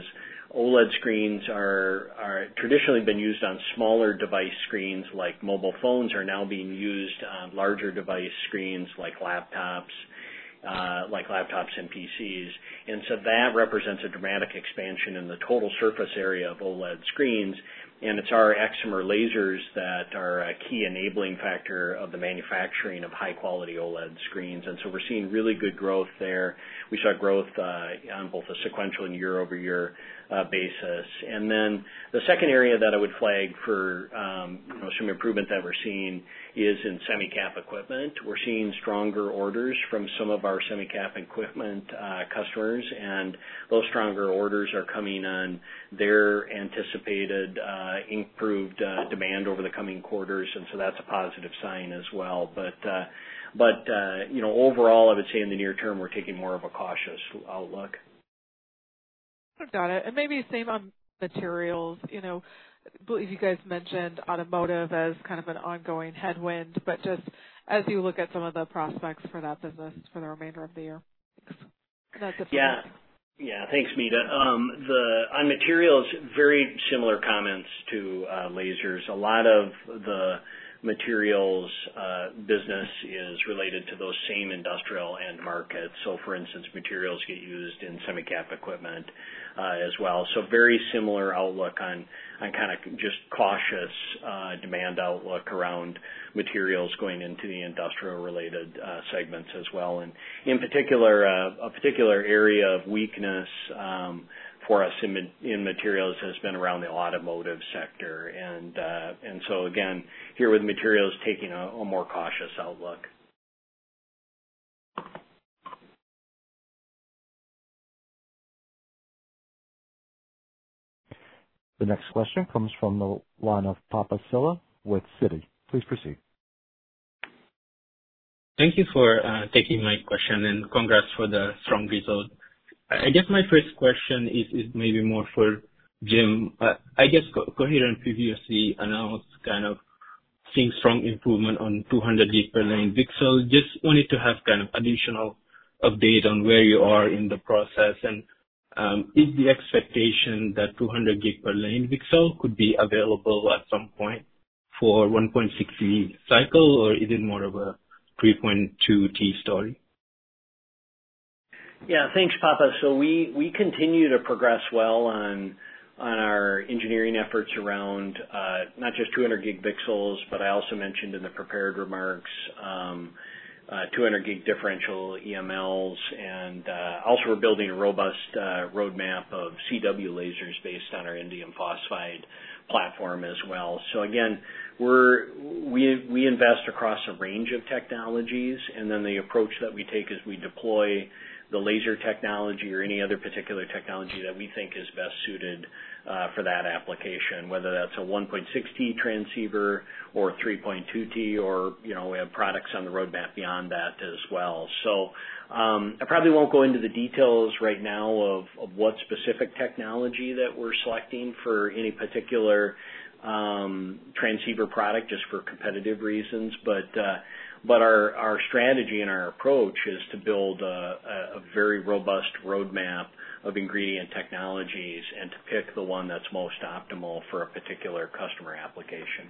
OLED screens are, are traditionally been used on smaller device screens like mobile phones are now being used on larger device screens like laptops, uh, like laptops and P Cs. And so that represents a dramatic expansion in the total surface area of OLED screens. And it's our excimer lasers that are a key enabling factor of the manufacturing of high-quality OLED screens. And so we're seeing really good growth there. We saw growth uh, on both a sequential and year-over-year uh, basis. And then the second area that I would flag for um, you know, some improvement that we're seeing is in semi-cap equipment. We're seeing stronger orders from some of our semi-cap equipment uh, customers, and those stronger orders are coming on their anticipated uh, improved uh, demand over the coming quarters, and so that's a positive sign as well. But uh, but uh, you know, overall, I would say in the near term, we're taking more of a cautious outlook. Got it. And maybe same on materials. You know, I believe you guys mentioned automotive as kind of an ongoing headwind, but just as you look at some of the prospects for that business for the remainder of the year. Thanks. That's it for Yeah. me. Yeah, thanks, Mita. Um, the on materials, very similar comments to uh, lasers. A lot of the materials uh, business is related to those same industrial end markets. So, for instance, materials get used in semi-cap equipment uh, as well. So, very similar outlook on on kind of just cautious uh, demand outlook around materials going into the industrial-related uh, segments as well. And in particular, uh, a particular area of weakness um, for us in, in materials has been around the automotive sector. And uh, and so, again, here with materials taking a, a more cautious outlook. The next question comes from the line of Papa Silla with Citi. Please proceed. Thank you for uh, taking my question, and congrats for the strong result. I guess my first question is, is maybe more for Jim. Uh, I guess Co- Coherent previously announced kind of seeing strong improvement on two hundred gig per lane V C S L. Just wanted to have kind of additional update on where you are in the process, and um, is the expectation that two hundred gig per lane V C S L could be available at some point for one point six T cycle, or is it more of a three point two T story? Yeah, thanks, Papa. So we, we continue to progress well on on our engineering efforts around uh, not just two hundred gig V C S Ls, but I also mentioned in the prepared remarks um, uh, two hundred gig differential E M Ls, and uh, also we're building a robust uh, roadmap of C W lasers based on our indium phosphide platform as well. So again, we're we we invest across a range of technologies, and then the approach that we take is we deploy the laser technology or any other particular technology that we think is best suited uh, for that application, whether that's a one point six T transceiver or three point two T, or, you know, we have products on the roadmap beyond that as well. So um, I probably won't go into the details right now of, of what specific technology that we're selecting for any particular um, transceiver product, just for competitive reasons, but uh, But our, our strategy and our approach is to build a, a very robust roadmap of ingredient technologies and to pick the one that's most optimal for a particular customer application.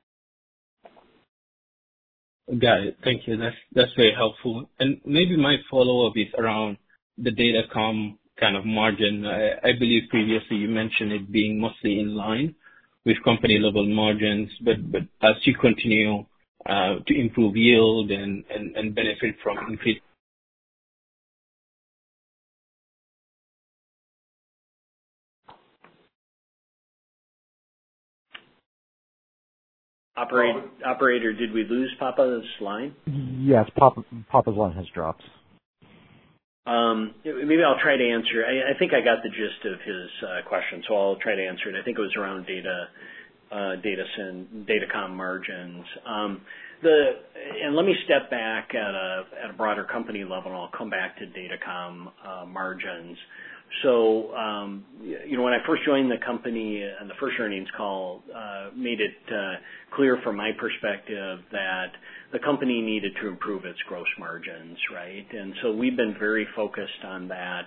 Got it. Thank you. That's that's very helpful. And maybe my follow-up is around the datacom kind of margin. I, I believe previously you mentioned it being mostly in line with company-level margins, but but as you continue Uh, to improve yield and, and, and benefit from increased. Operator, operator, did we lose Papa's line? Yes, Papa, Papa's line has dropped. Um, maybe I'll try to answer. I, I think I got the gist of his uh, question, so I'll try to answer it. I think it was around data, uh, data sin, datacom margins. Um, The, and let me step back at a, at a broader company level, and I'll come back to datacom uh, margins. So, um, you know, when I first joined the company and the first earnings call, uh, made it uh, clear from my perspective that the company needed to improve its gross margins, right? And so we've been very focused on that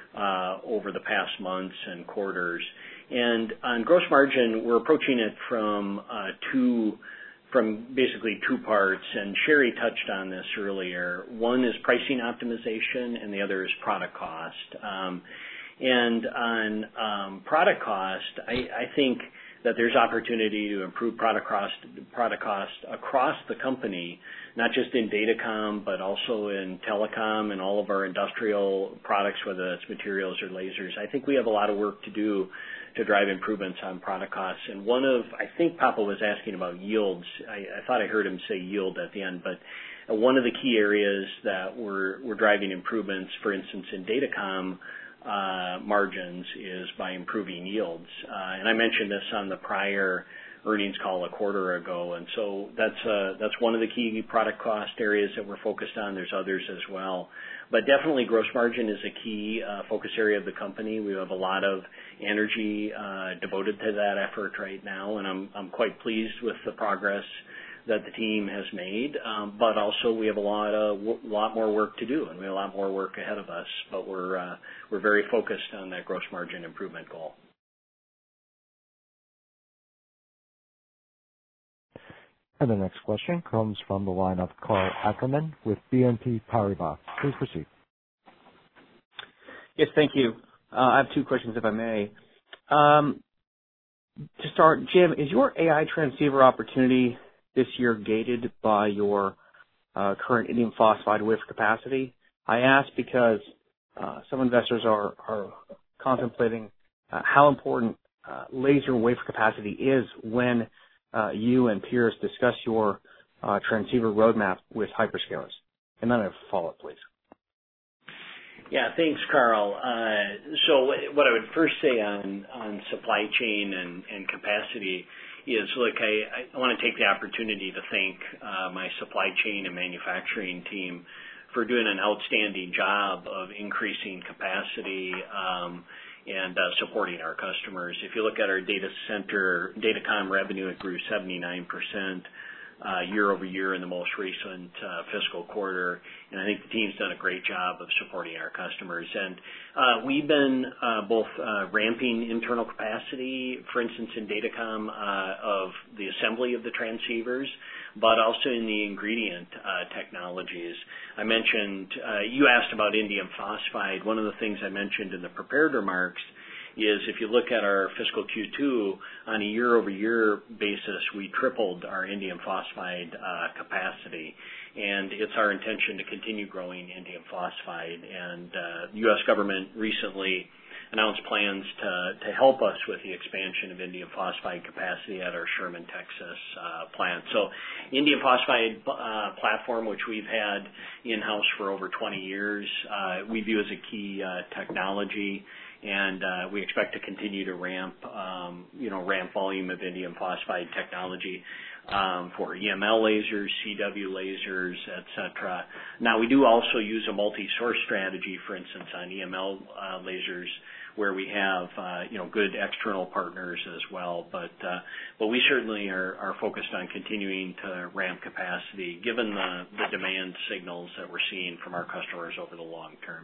uh, over the past months and quarters. And on gross margin, we're approaching it from uh, two, from basically two parts, and Sherry touched on this earlier. One is pricing optimization, and the other is product cost. Um, and on um, product cost, I, I think that there's opportunity to improve product cost, product cost across the company, not just in Datacom, but also in telecom and all of our industrial products, whether that's materials or lasers. I think we have a lot of work to do to drive improvements on product costs. And one of, I think Papa was asking about yields. I, I thought I heard him say yield at the end, but one of the key areas that we're, we're driving improvements, for instance, in Datacom, Uh, margins is by improving yields. Uh, and I mentioned this on the prior earnings call a quarter ago. And so that's, uh, that's one of the key product cost areas that we're focused on. There's others as well. But definitely gross margin is a key uh, focus area of the company. We have a lot of energy uh, devoted to that effort right now. And I'm, I'm quite pleased with the progress that the team has made, um, but also we have a lot of w- lot more work to do, and we have a lot more work ahead of us. But we're uh, we're very focused on that gross margin improvement goal. And the next question comes from the line of Karl Ackerman with B N P Paribas. Please proceed. Yes, thank you. Uh, I have two questions, if I may. Um, to start, Jim, is your A I transceiver opportunity this year gated by your uh, current indium phosphide wafer capacity? I ask because uh, some investors are, are contemplating uh, how important uh, laser wafer capacity is when uh, you and peers discuss your uh, transceiver roadmap with hyperscalers. And then I have a follow-up, please. Yeah, thanks, Karl. Uh, so what I would first say on, on supply chain and, and capacity is, look, I, I want to take the opportunity to thank uh, my supply chain and manufacturing team for doing an outstanding job of increasing capacity um, and uh, supporting our customers. If you look at our data center, Datacom revenue, it grew seventy-nine percent uh, year over year in the most recent uh, fiscal quarter, and I think the team's done a great job of supporting our customers. And uh, we've been uh, both uh, ramping internal capacity, for instance, in Datacom, uh, of the assembly of the transceivers, but also in the ingredient uh, technologies. I mentioned, uh, you asked about indium phosphide. One of the things I mentioned in the prepared remarks is if you look at our fiscal Q two, on a year-over-year basis, we tripled our indium phosphide uh, capacity. And it's our intention to continue growing indium phosphide. And uh, the U S government recently announced plans to, to help us with the expansion of indium phosphide capacity at our Sherman, Texas uh, plant. So indium phosphide uh, platform, which we've had in-house for over twenty years, uh, we view as a key uh, technology. And uh, we expect to continue to ramp, um, you know, ramp volume of indium phosphide technology um, for E M L lasers, C W lasers, et cetera. Now, we do also use a multi-source strategy, for instance, on E M L uh, lasers, where we have, uh, you know, good external partners as well. But uh, but we certainly are, are focused on continuing to ramp capacity, given the, the demand signals that we're seeing from our customers over the long term.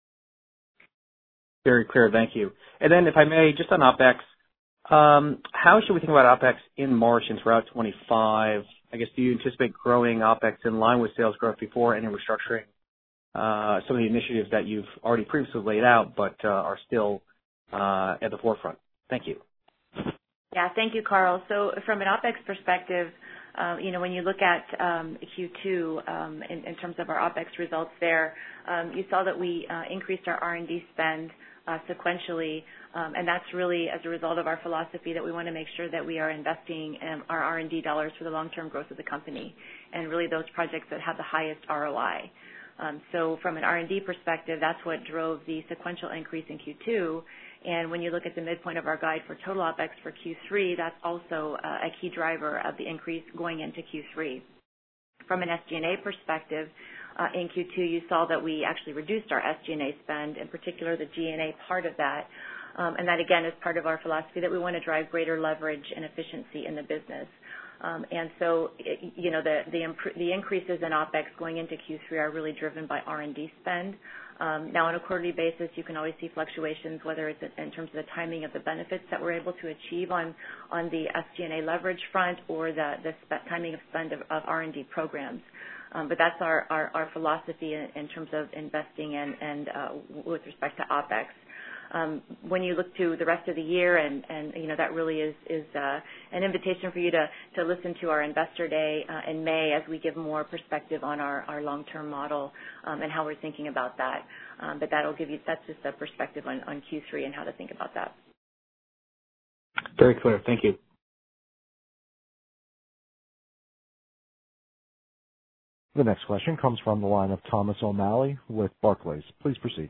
Very clear. Thank you. And then if I may, just on OpEx, um, how should we think about OpEx in March and throughout twenty-five? I guess, do you anticipate growing OpEx in line with sales growth before any restructuring? Uh, some of the initiatives that you've already previously laid out, but uh, are still uh, at the forefront. Thank you. Yeah, thank you, Karl. So from an OpEx perspective, Uh, you know, when you look at um, Q two um, in, in terms of our OpEx results there, um, you saw that we uh, increased our R and D spend uh, sequentially, um, and that's really as a result of our philosophy that we want to make sure that we are investing in our R and D dollars for the long-term growth of the company, and really those projects that have the highest R O I. Um, so from an R and D perspective, that's what drove the sequential increase in Q two. And when you look at the midpoint of our guide for total OpEx for Q three, that's also uh, a key driver of the increase going into Q three. From an S G and A perspective, uh, in Q two, you saw that we actually reduced our S G and A spend, in particular the G and A part of that, Um, and that, again, is part of our philosophy that we want to drive greater leverage and efficiency in the business. Um, and so, it, you know, the, the, imp- the increases in OpEx going into Q three are really driven by R and D spend. Um, now, on a quarterly basis, you can always see fluctuations, whether it's in terms of the timing of the benefits that we're able to achieve on, on the S G and A leverage front or the, the sp- timing of spend of, of R and D programs. Um, but that's our, our, our philosophy in, in terms of investing and, and uh, with respect to OpEx. Um, when you look to the rest of the year, and, and you know that really is, is uh, an invitation for you to, to listen to our Investor Day uh, in May as we give more perspective on our, our long-term model um, and how we're thinking about that. Um, but that'll give you that's just a perspective on, on Q three and how to think about that. Very clear. Thank you. The next question comes from the line of Thomas O'Malley with Barclays. Please proceed.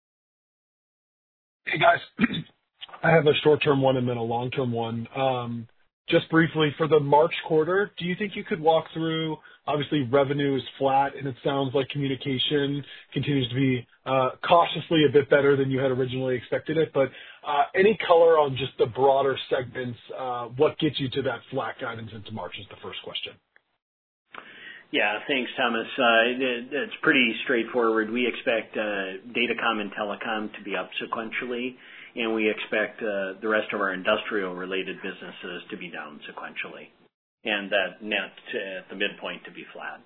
Hey, guys. I have a short-term one and then a long-term one. Um, just briefly, for the March quarter, do you think you could walk through, obviously revenue is flat, and it sounds like communication continues to be uh, cautiously a bit better than you had originally expected it, but uh, any color on just the broader segments, uh, what gets you to that flat guidance into March is the first question. Yeah, thanks, Thomas. Uh, it, it's pretty straightforward. We expect uh, Datacom and Telecom to be up sequentially, and we expect uh, the rest of our industrial-related businesses to be down sequentially, and that net uh, at the midpoint to be flat.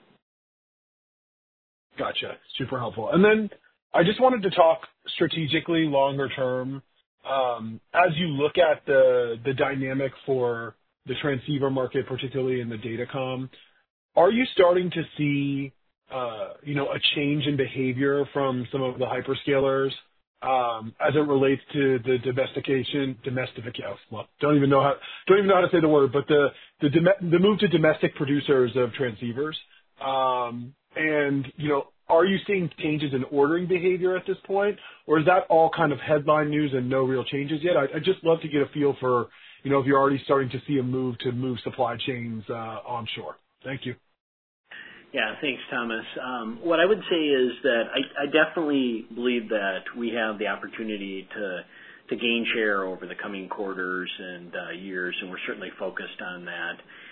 Gotcha. Super helpful. And then I just wanted to talk strategically longer term. Um, as you look at the the dynamic for the transceiver market, particularly in the Datacom, are you starting to see, uh, you know, a change in behavior from some of the hyperscalers um, as it relates to the domestication, domestication? Well, don't even know how don't even know how to say the word, but the the, the move to domestic producers of transceivers. Um, and you know, are you seeing changes in ordering behavior at this point, or is that all kind of headline news and no real changes yet? I, I'd just love to get a feel for, you know, if you're already starting to see a move to move supply chains uh, onshore. Thank you. Yeah, thanks, Thomas. Um, what I would say is that I, I definitely believe that we have the opportunity to to gain share over the coming quarters and uh, years, and we're certainly focused on that.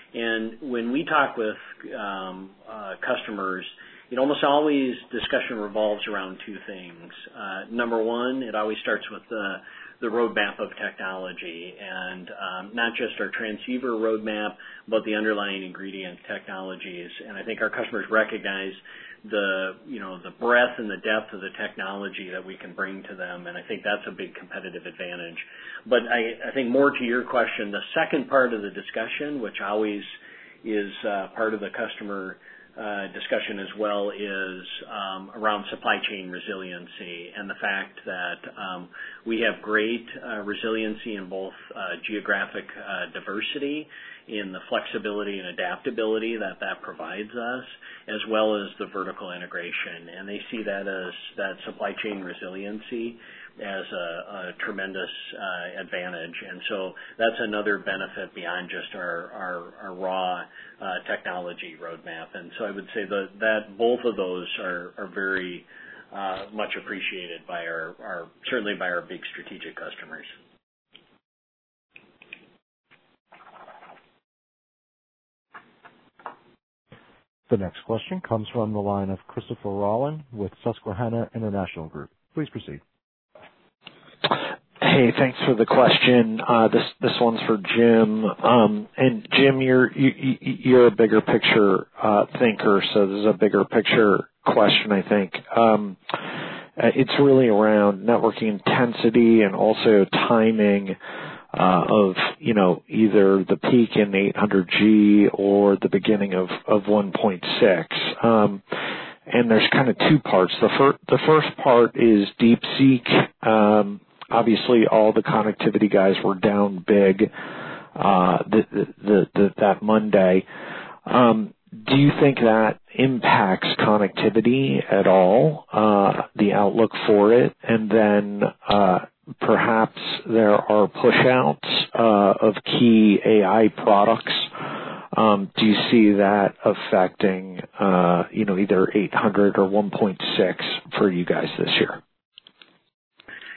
And when we talk with um, uh, customers, it almost always discussion revolves around two things. Uh, number one, it always starts with the the roadmap of technology, and um, not just our transceiver roadmap, but the underlying ingredient technologies. And I think our customers recognize the, you know, the breadth and the depth of the technology that we can bring to them, and I think that's a big competitive advantage. But I, I think more to your question, the second part of the discussion, which always is uh, part of the customer Uh, discussion as well, is um, around supply chain resiliency and the fact that um, we have great uh, resiliency in both uh, geographic uh, diversity, in the flexibility and adaptability that that provides us, as well as the vertical integration. And they see that as that supply chain resiliency as a, a tremendous uh, advantage. And so that's another benefit beyond just our, our, our raw uh, technology roadmap. And so I would say that, that both of those are, are very uh, much appreciated by our, our, certainly by our big strategic customers. The next question comes from the line of Christopher Rolland with Susquehanna International Group. Please proceed. Hey, thanks for the question. Uh, this this one's for Jim. Um, and Jim, you're you, you're a bigger picture uh, thinker, so this is a bigger picture question, I think. Um, it's really around networking intensity and also timing uh, of you know either the peak in eight hundred G or the beginning of of one point six. Um, and there's kind of two parts. The first the first part is DeepSeek. Um, Obviously, all the connectivity guys were down big uh, the, the, the, that Monday. Um, do you think that impacts connectivity at all, uh, the outlook for it? And then uh, perhaps there are push-outs uh, of key A I products. Um, do you see that affecting, uh, you know, either eight hundred or one point six for you guys this year?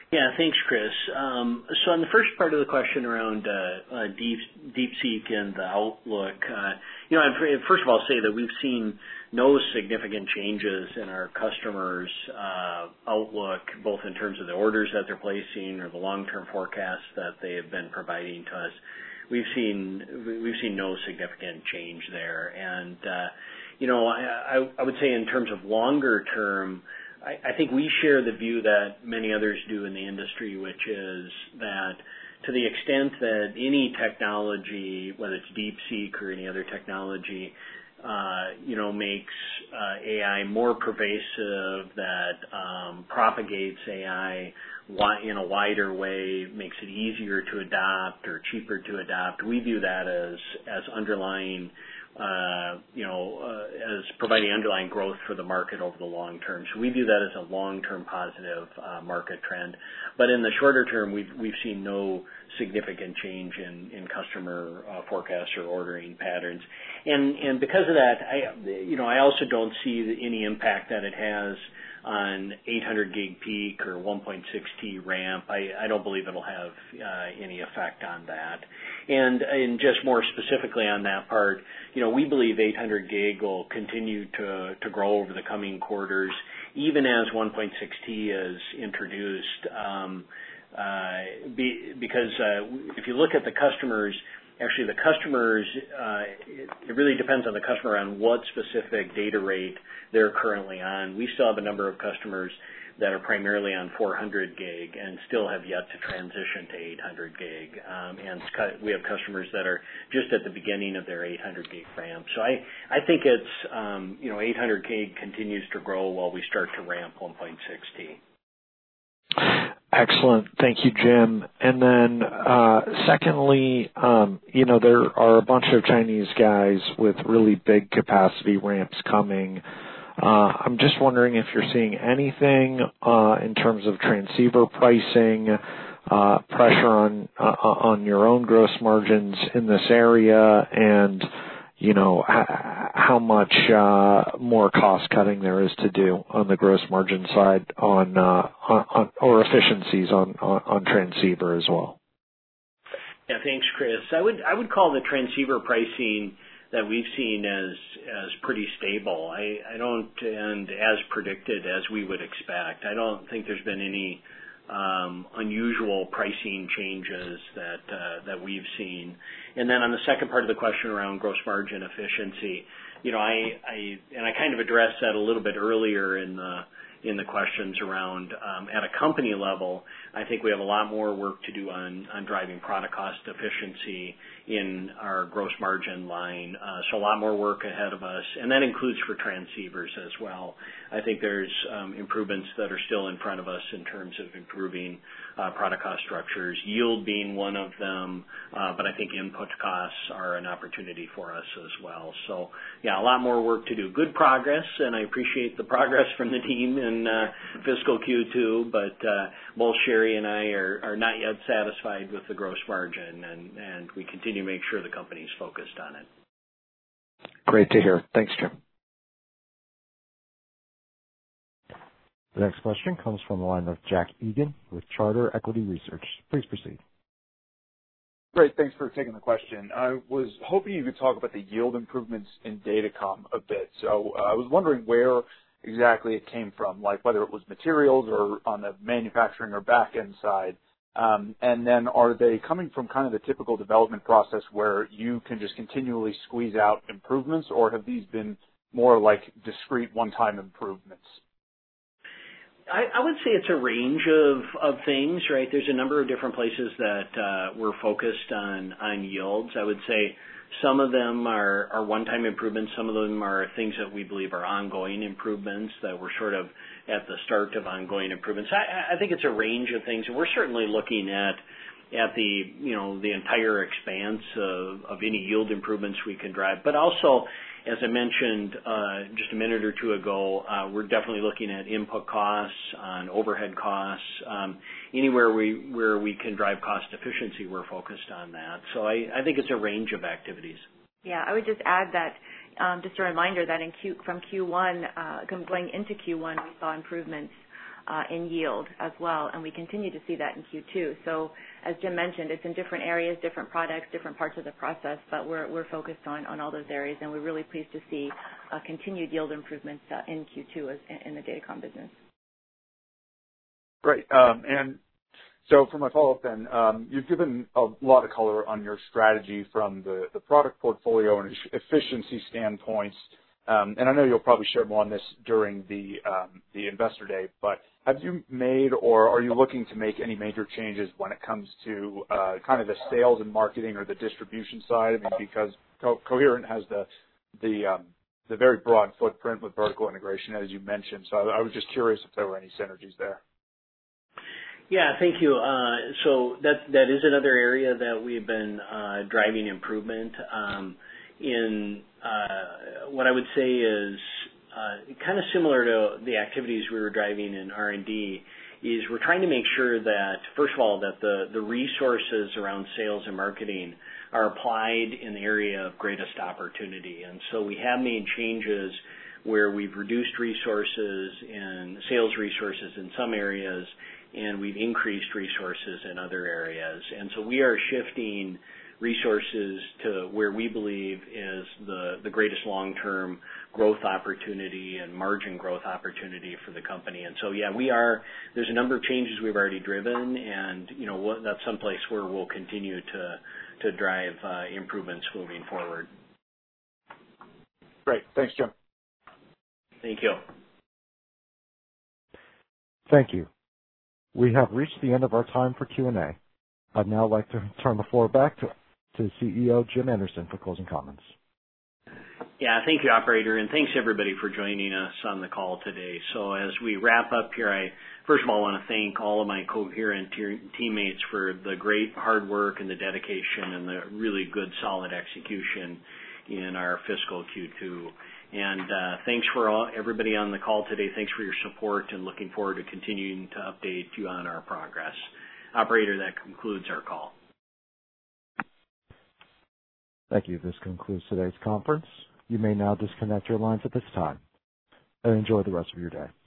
Yeah, thanks, Chris. Um, so on the first part of the question around uh, uh, Deep, DeepSeek and the outlook, uh, you know, I'd first of all say that we've seen no significant changes in our customers' uh, outlook, both in terms of the orders that they're placing or the long-term forecasts that they have been providing to us. We've seen we've seen no significant change there, and uh, you know, I, I would say in terms of longer term, I, I think we share the view that many others do in the industry, which is that to the extent that any technology, whether it's DeepSeek or any other technology, uh, you know, makes uh, A I more pervasive, that um, propagates A I in a wider way, makes it easier to adopt or cheaper to adopt. We view that as as underlying, uh, you know, uh, as providing underlying growth for the market over the long term. So we view that as a long-term positive uh, market trend. But in the shorter term, we've we've seen no significant change in in customer uh, forecasts or ordering patterns. And and because of that, I you know I also don't see any impact that it has on eight hundred gig peak or one point six T ramp. I, I don't believe it'll have uh, any effect on that. And and just more specifically on that part, you know, we believe eight hundred gig will continue to to grow over the coming quarters, even as one point six T is introduced. Um, uh, be, because uh, if you look at the customers, actually the customers, uh, it, it really depends on the customer on what specific data rate they're currently on. We still have a number of customers that are primarily on four hundred gig and still have yet to transition to eight hundred gig. Um, and we have customers that are just at the beginning of their eight hundred gig ramp. So I, I think it's, um, you know, eight hundred gig continues to grow while we start to ramp one point six T. Excellent. Thank you, Jim. And then, uh, secondly, um, you know, there are a bunch of Chinese guys with really big capacity ramps coming. Uh, I'm just wondering if you're seeing anything, uh, in terms of transceiver pricing, uh, pressure on, uh, on your own gross margins in this area, and, you know, how much uh, more cost cutting there is to do on the gross margin side on, uh, on, on or efficiencies on, on, on transceiver as well. Yeah, thanks, Chris. I would I would call the transceiver pricing that we've seen as as pretty stable. I, I don't, and as predicted, as we would expect. I don't think there's been any Um, unusual pricing changes that uh, that we've seen. And then on the second part of the question around gross margin efficiency, you know, I, I and I kind of addressed that a little bit earlier in the in the questions around um, at a company level. I think we have a lot more work to do on on driving product cost efficiency in our gross margin line. Uh, so a lot more work ahead of us, and that includes for transceivers as well. I think there's um, improvements that are still in front of us in terms of improving uh, product cost structures, yield being one of them, uh, but I think input costs are an opportunity for us as well. So, yeah, a lot more work to do. Good progress, and I appreciate the progress from the team in uh, fiscal Q two, but uh, both Sherry and I are, are not yet satisfied with the gross margin, and, and we continue to make sure the company's focused on it. Great to hear. Thanks, Jim. The next question comes from the line of Jack Egan with Charter Equity Research. Please proceed. Great. Thanks for taking the question. I was hoping you could talk about the yield improvements in Datacom a bit. So uh, I was wondering where exactly it came from, like whether it was materials or on the manufacturing or back-end side. Um, and then are they coming from kind of the typical development process where you can just continually squeeze out improvements, or have these been more like discrete one-time improvements? I, I would say it's a range of, of things, right? There's a number of different places that uh, we're focused on, on yields. I would say some of them are, are one-time improvements. Some of them are things that we believe are ongoing improvements that we're sort of at the start of ongoing improvements. I, I think it's a range of things, and we're certainly looking at at the, you know, the entire expanse of, of any yield improvements we can drive. But also, as I mentioned uh, just a minute or two ago, uh, we're definitely looking at input costs, on overhead costs. Um, anywhere we where we can drive cost efficiency, we're focused on that. So I, I think it's a range of activities. Yeah, I would just add that um, just a reminder that in Q, from Q one, uh, going into Q one, we saw improvements uh, in yield as well, and we continue to see that in Q two. So as Jim mentioned, it's in different areas, different products, different parts of the process, but we're, we're focused on, on all those areas, and we're really pleased to see uh, continued yield improvements uh, in Q two as, in the Datacom business. Great. Um, and so for my follow-up then, um, you've given a lot of color on your strategy from the, the product portfolio and efficiency standpoints. Um, and I know you'll probably share more on this during the um, the Investor Day, but have you made or are you looking to make any major changes when it comes to uh, kind of the sales and marketing or the distribution side? I mean, because Co- Coherent has the the um, the very broad footprint with vertical integration, as you mentioned. So I, I was just curious if there were any synergies there. Yeah, thank you. Uh, so that that is another area that we've been uh, driving improvement um, in. Uh, what I would say is uh, kind of similar to the activities we were driving in R and D. Is we're trying to make sure that, first of all, that the the resources around sales and marketing are applied in the area of greatest opportunity, and so we have made changes where we've reduced resources and sales resources in some areas, and we've increased resources in other areas. And so we are shifting resources to where we believe is the, the greatest long-term growth opportunity and margin growth opportunity for the company. And so, yeah, we are, there's a number of changes we've already driven, and, you know, what, that's someplace where we'll continue to, to drive uh, improvements moving forward. Great. Thanks, Jim. Thank you. Thank you. We have reached the end of our time for Q and A. I'd now like to turn the floor back to, to C E O Jim Anderson for closing comments. Yeah, thank you, operator, and thanks everybody for joining us on the call today. So as we wrap up here, I first of all want to thank all of my Coherent te- teammates for the great hard work and the dedication and the really good, solid execution in our fiscal Q two. And uh, thanks for all, everybody on the call today. Thanks for your support, and looking forward to continuing to update you on our progress. Operator, that concludes our call. Thank you. This concludes today's conference. You may now disconnect your lines at this time, and enjoy the rest of your day.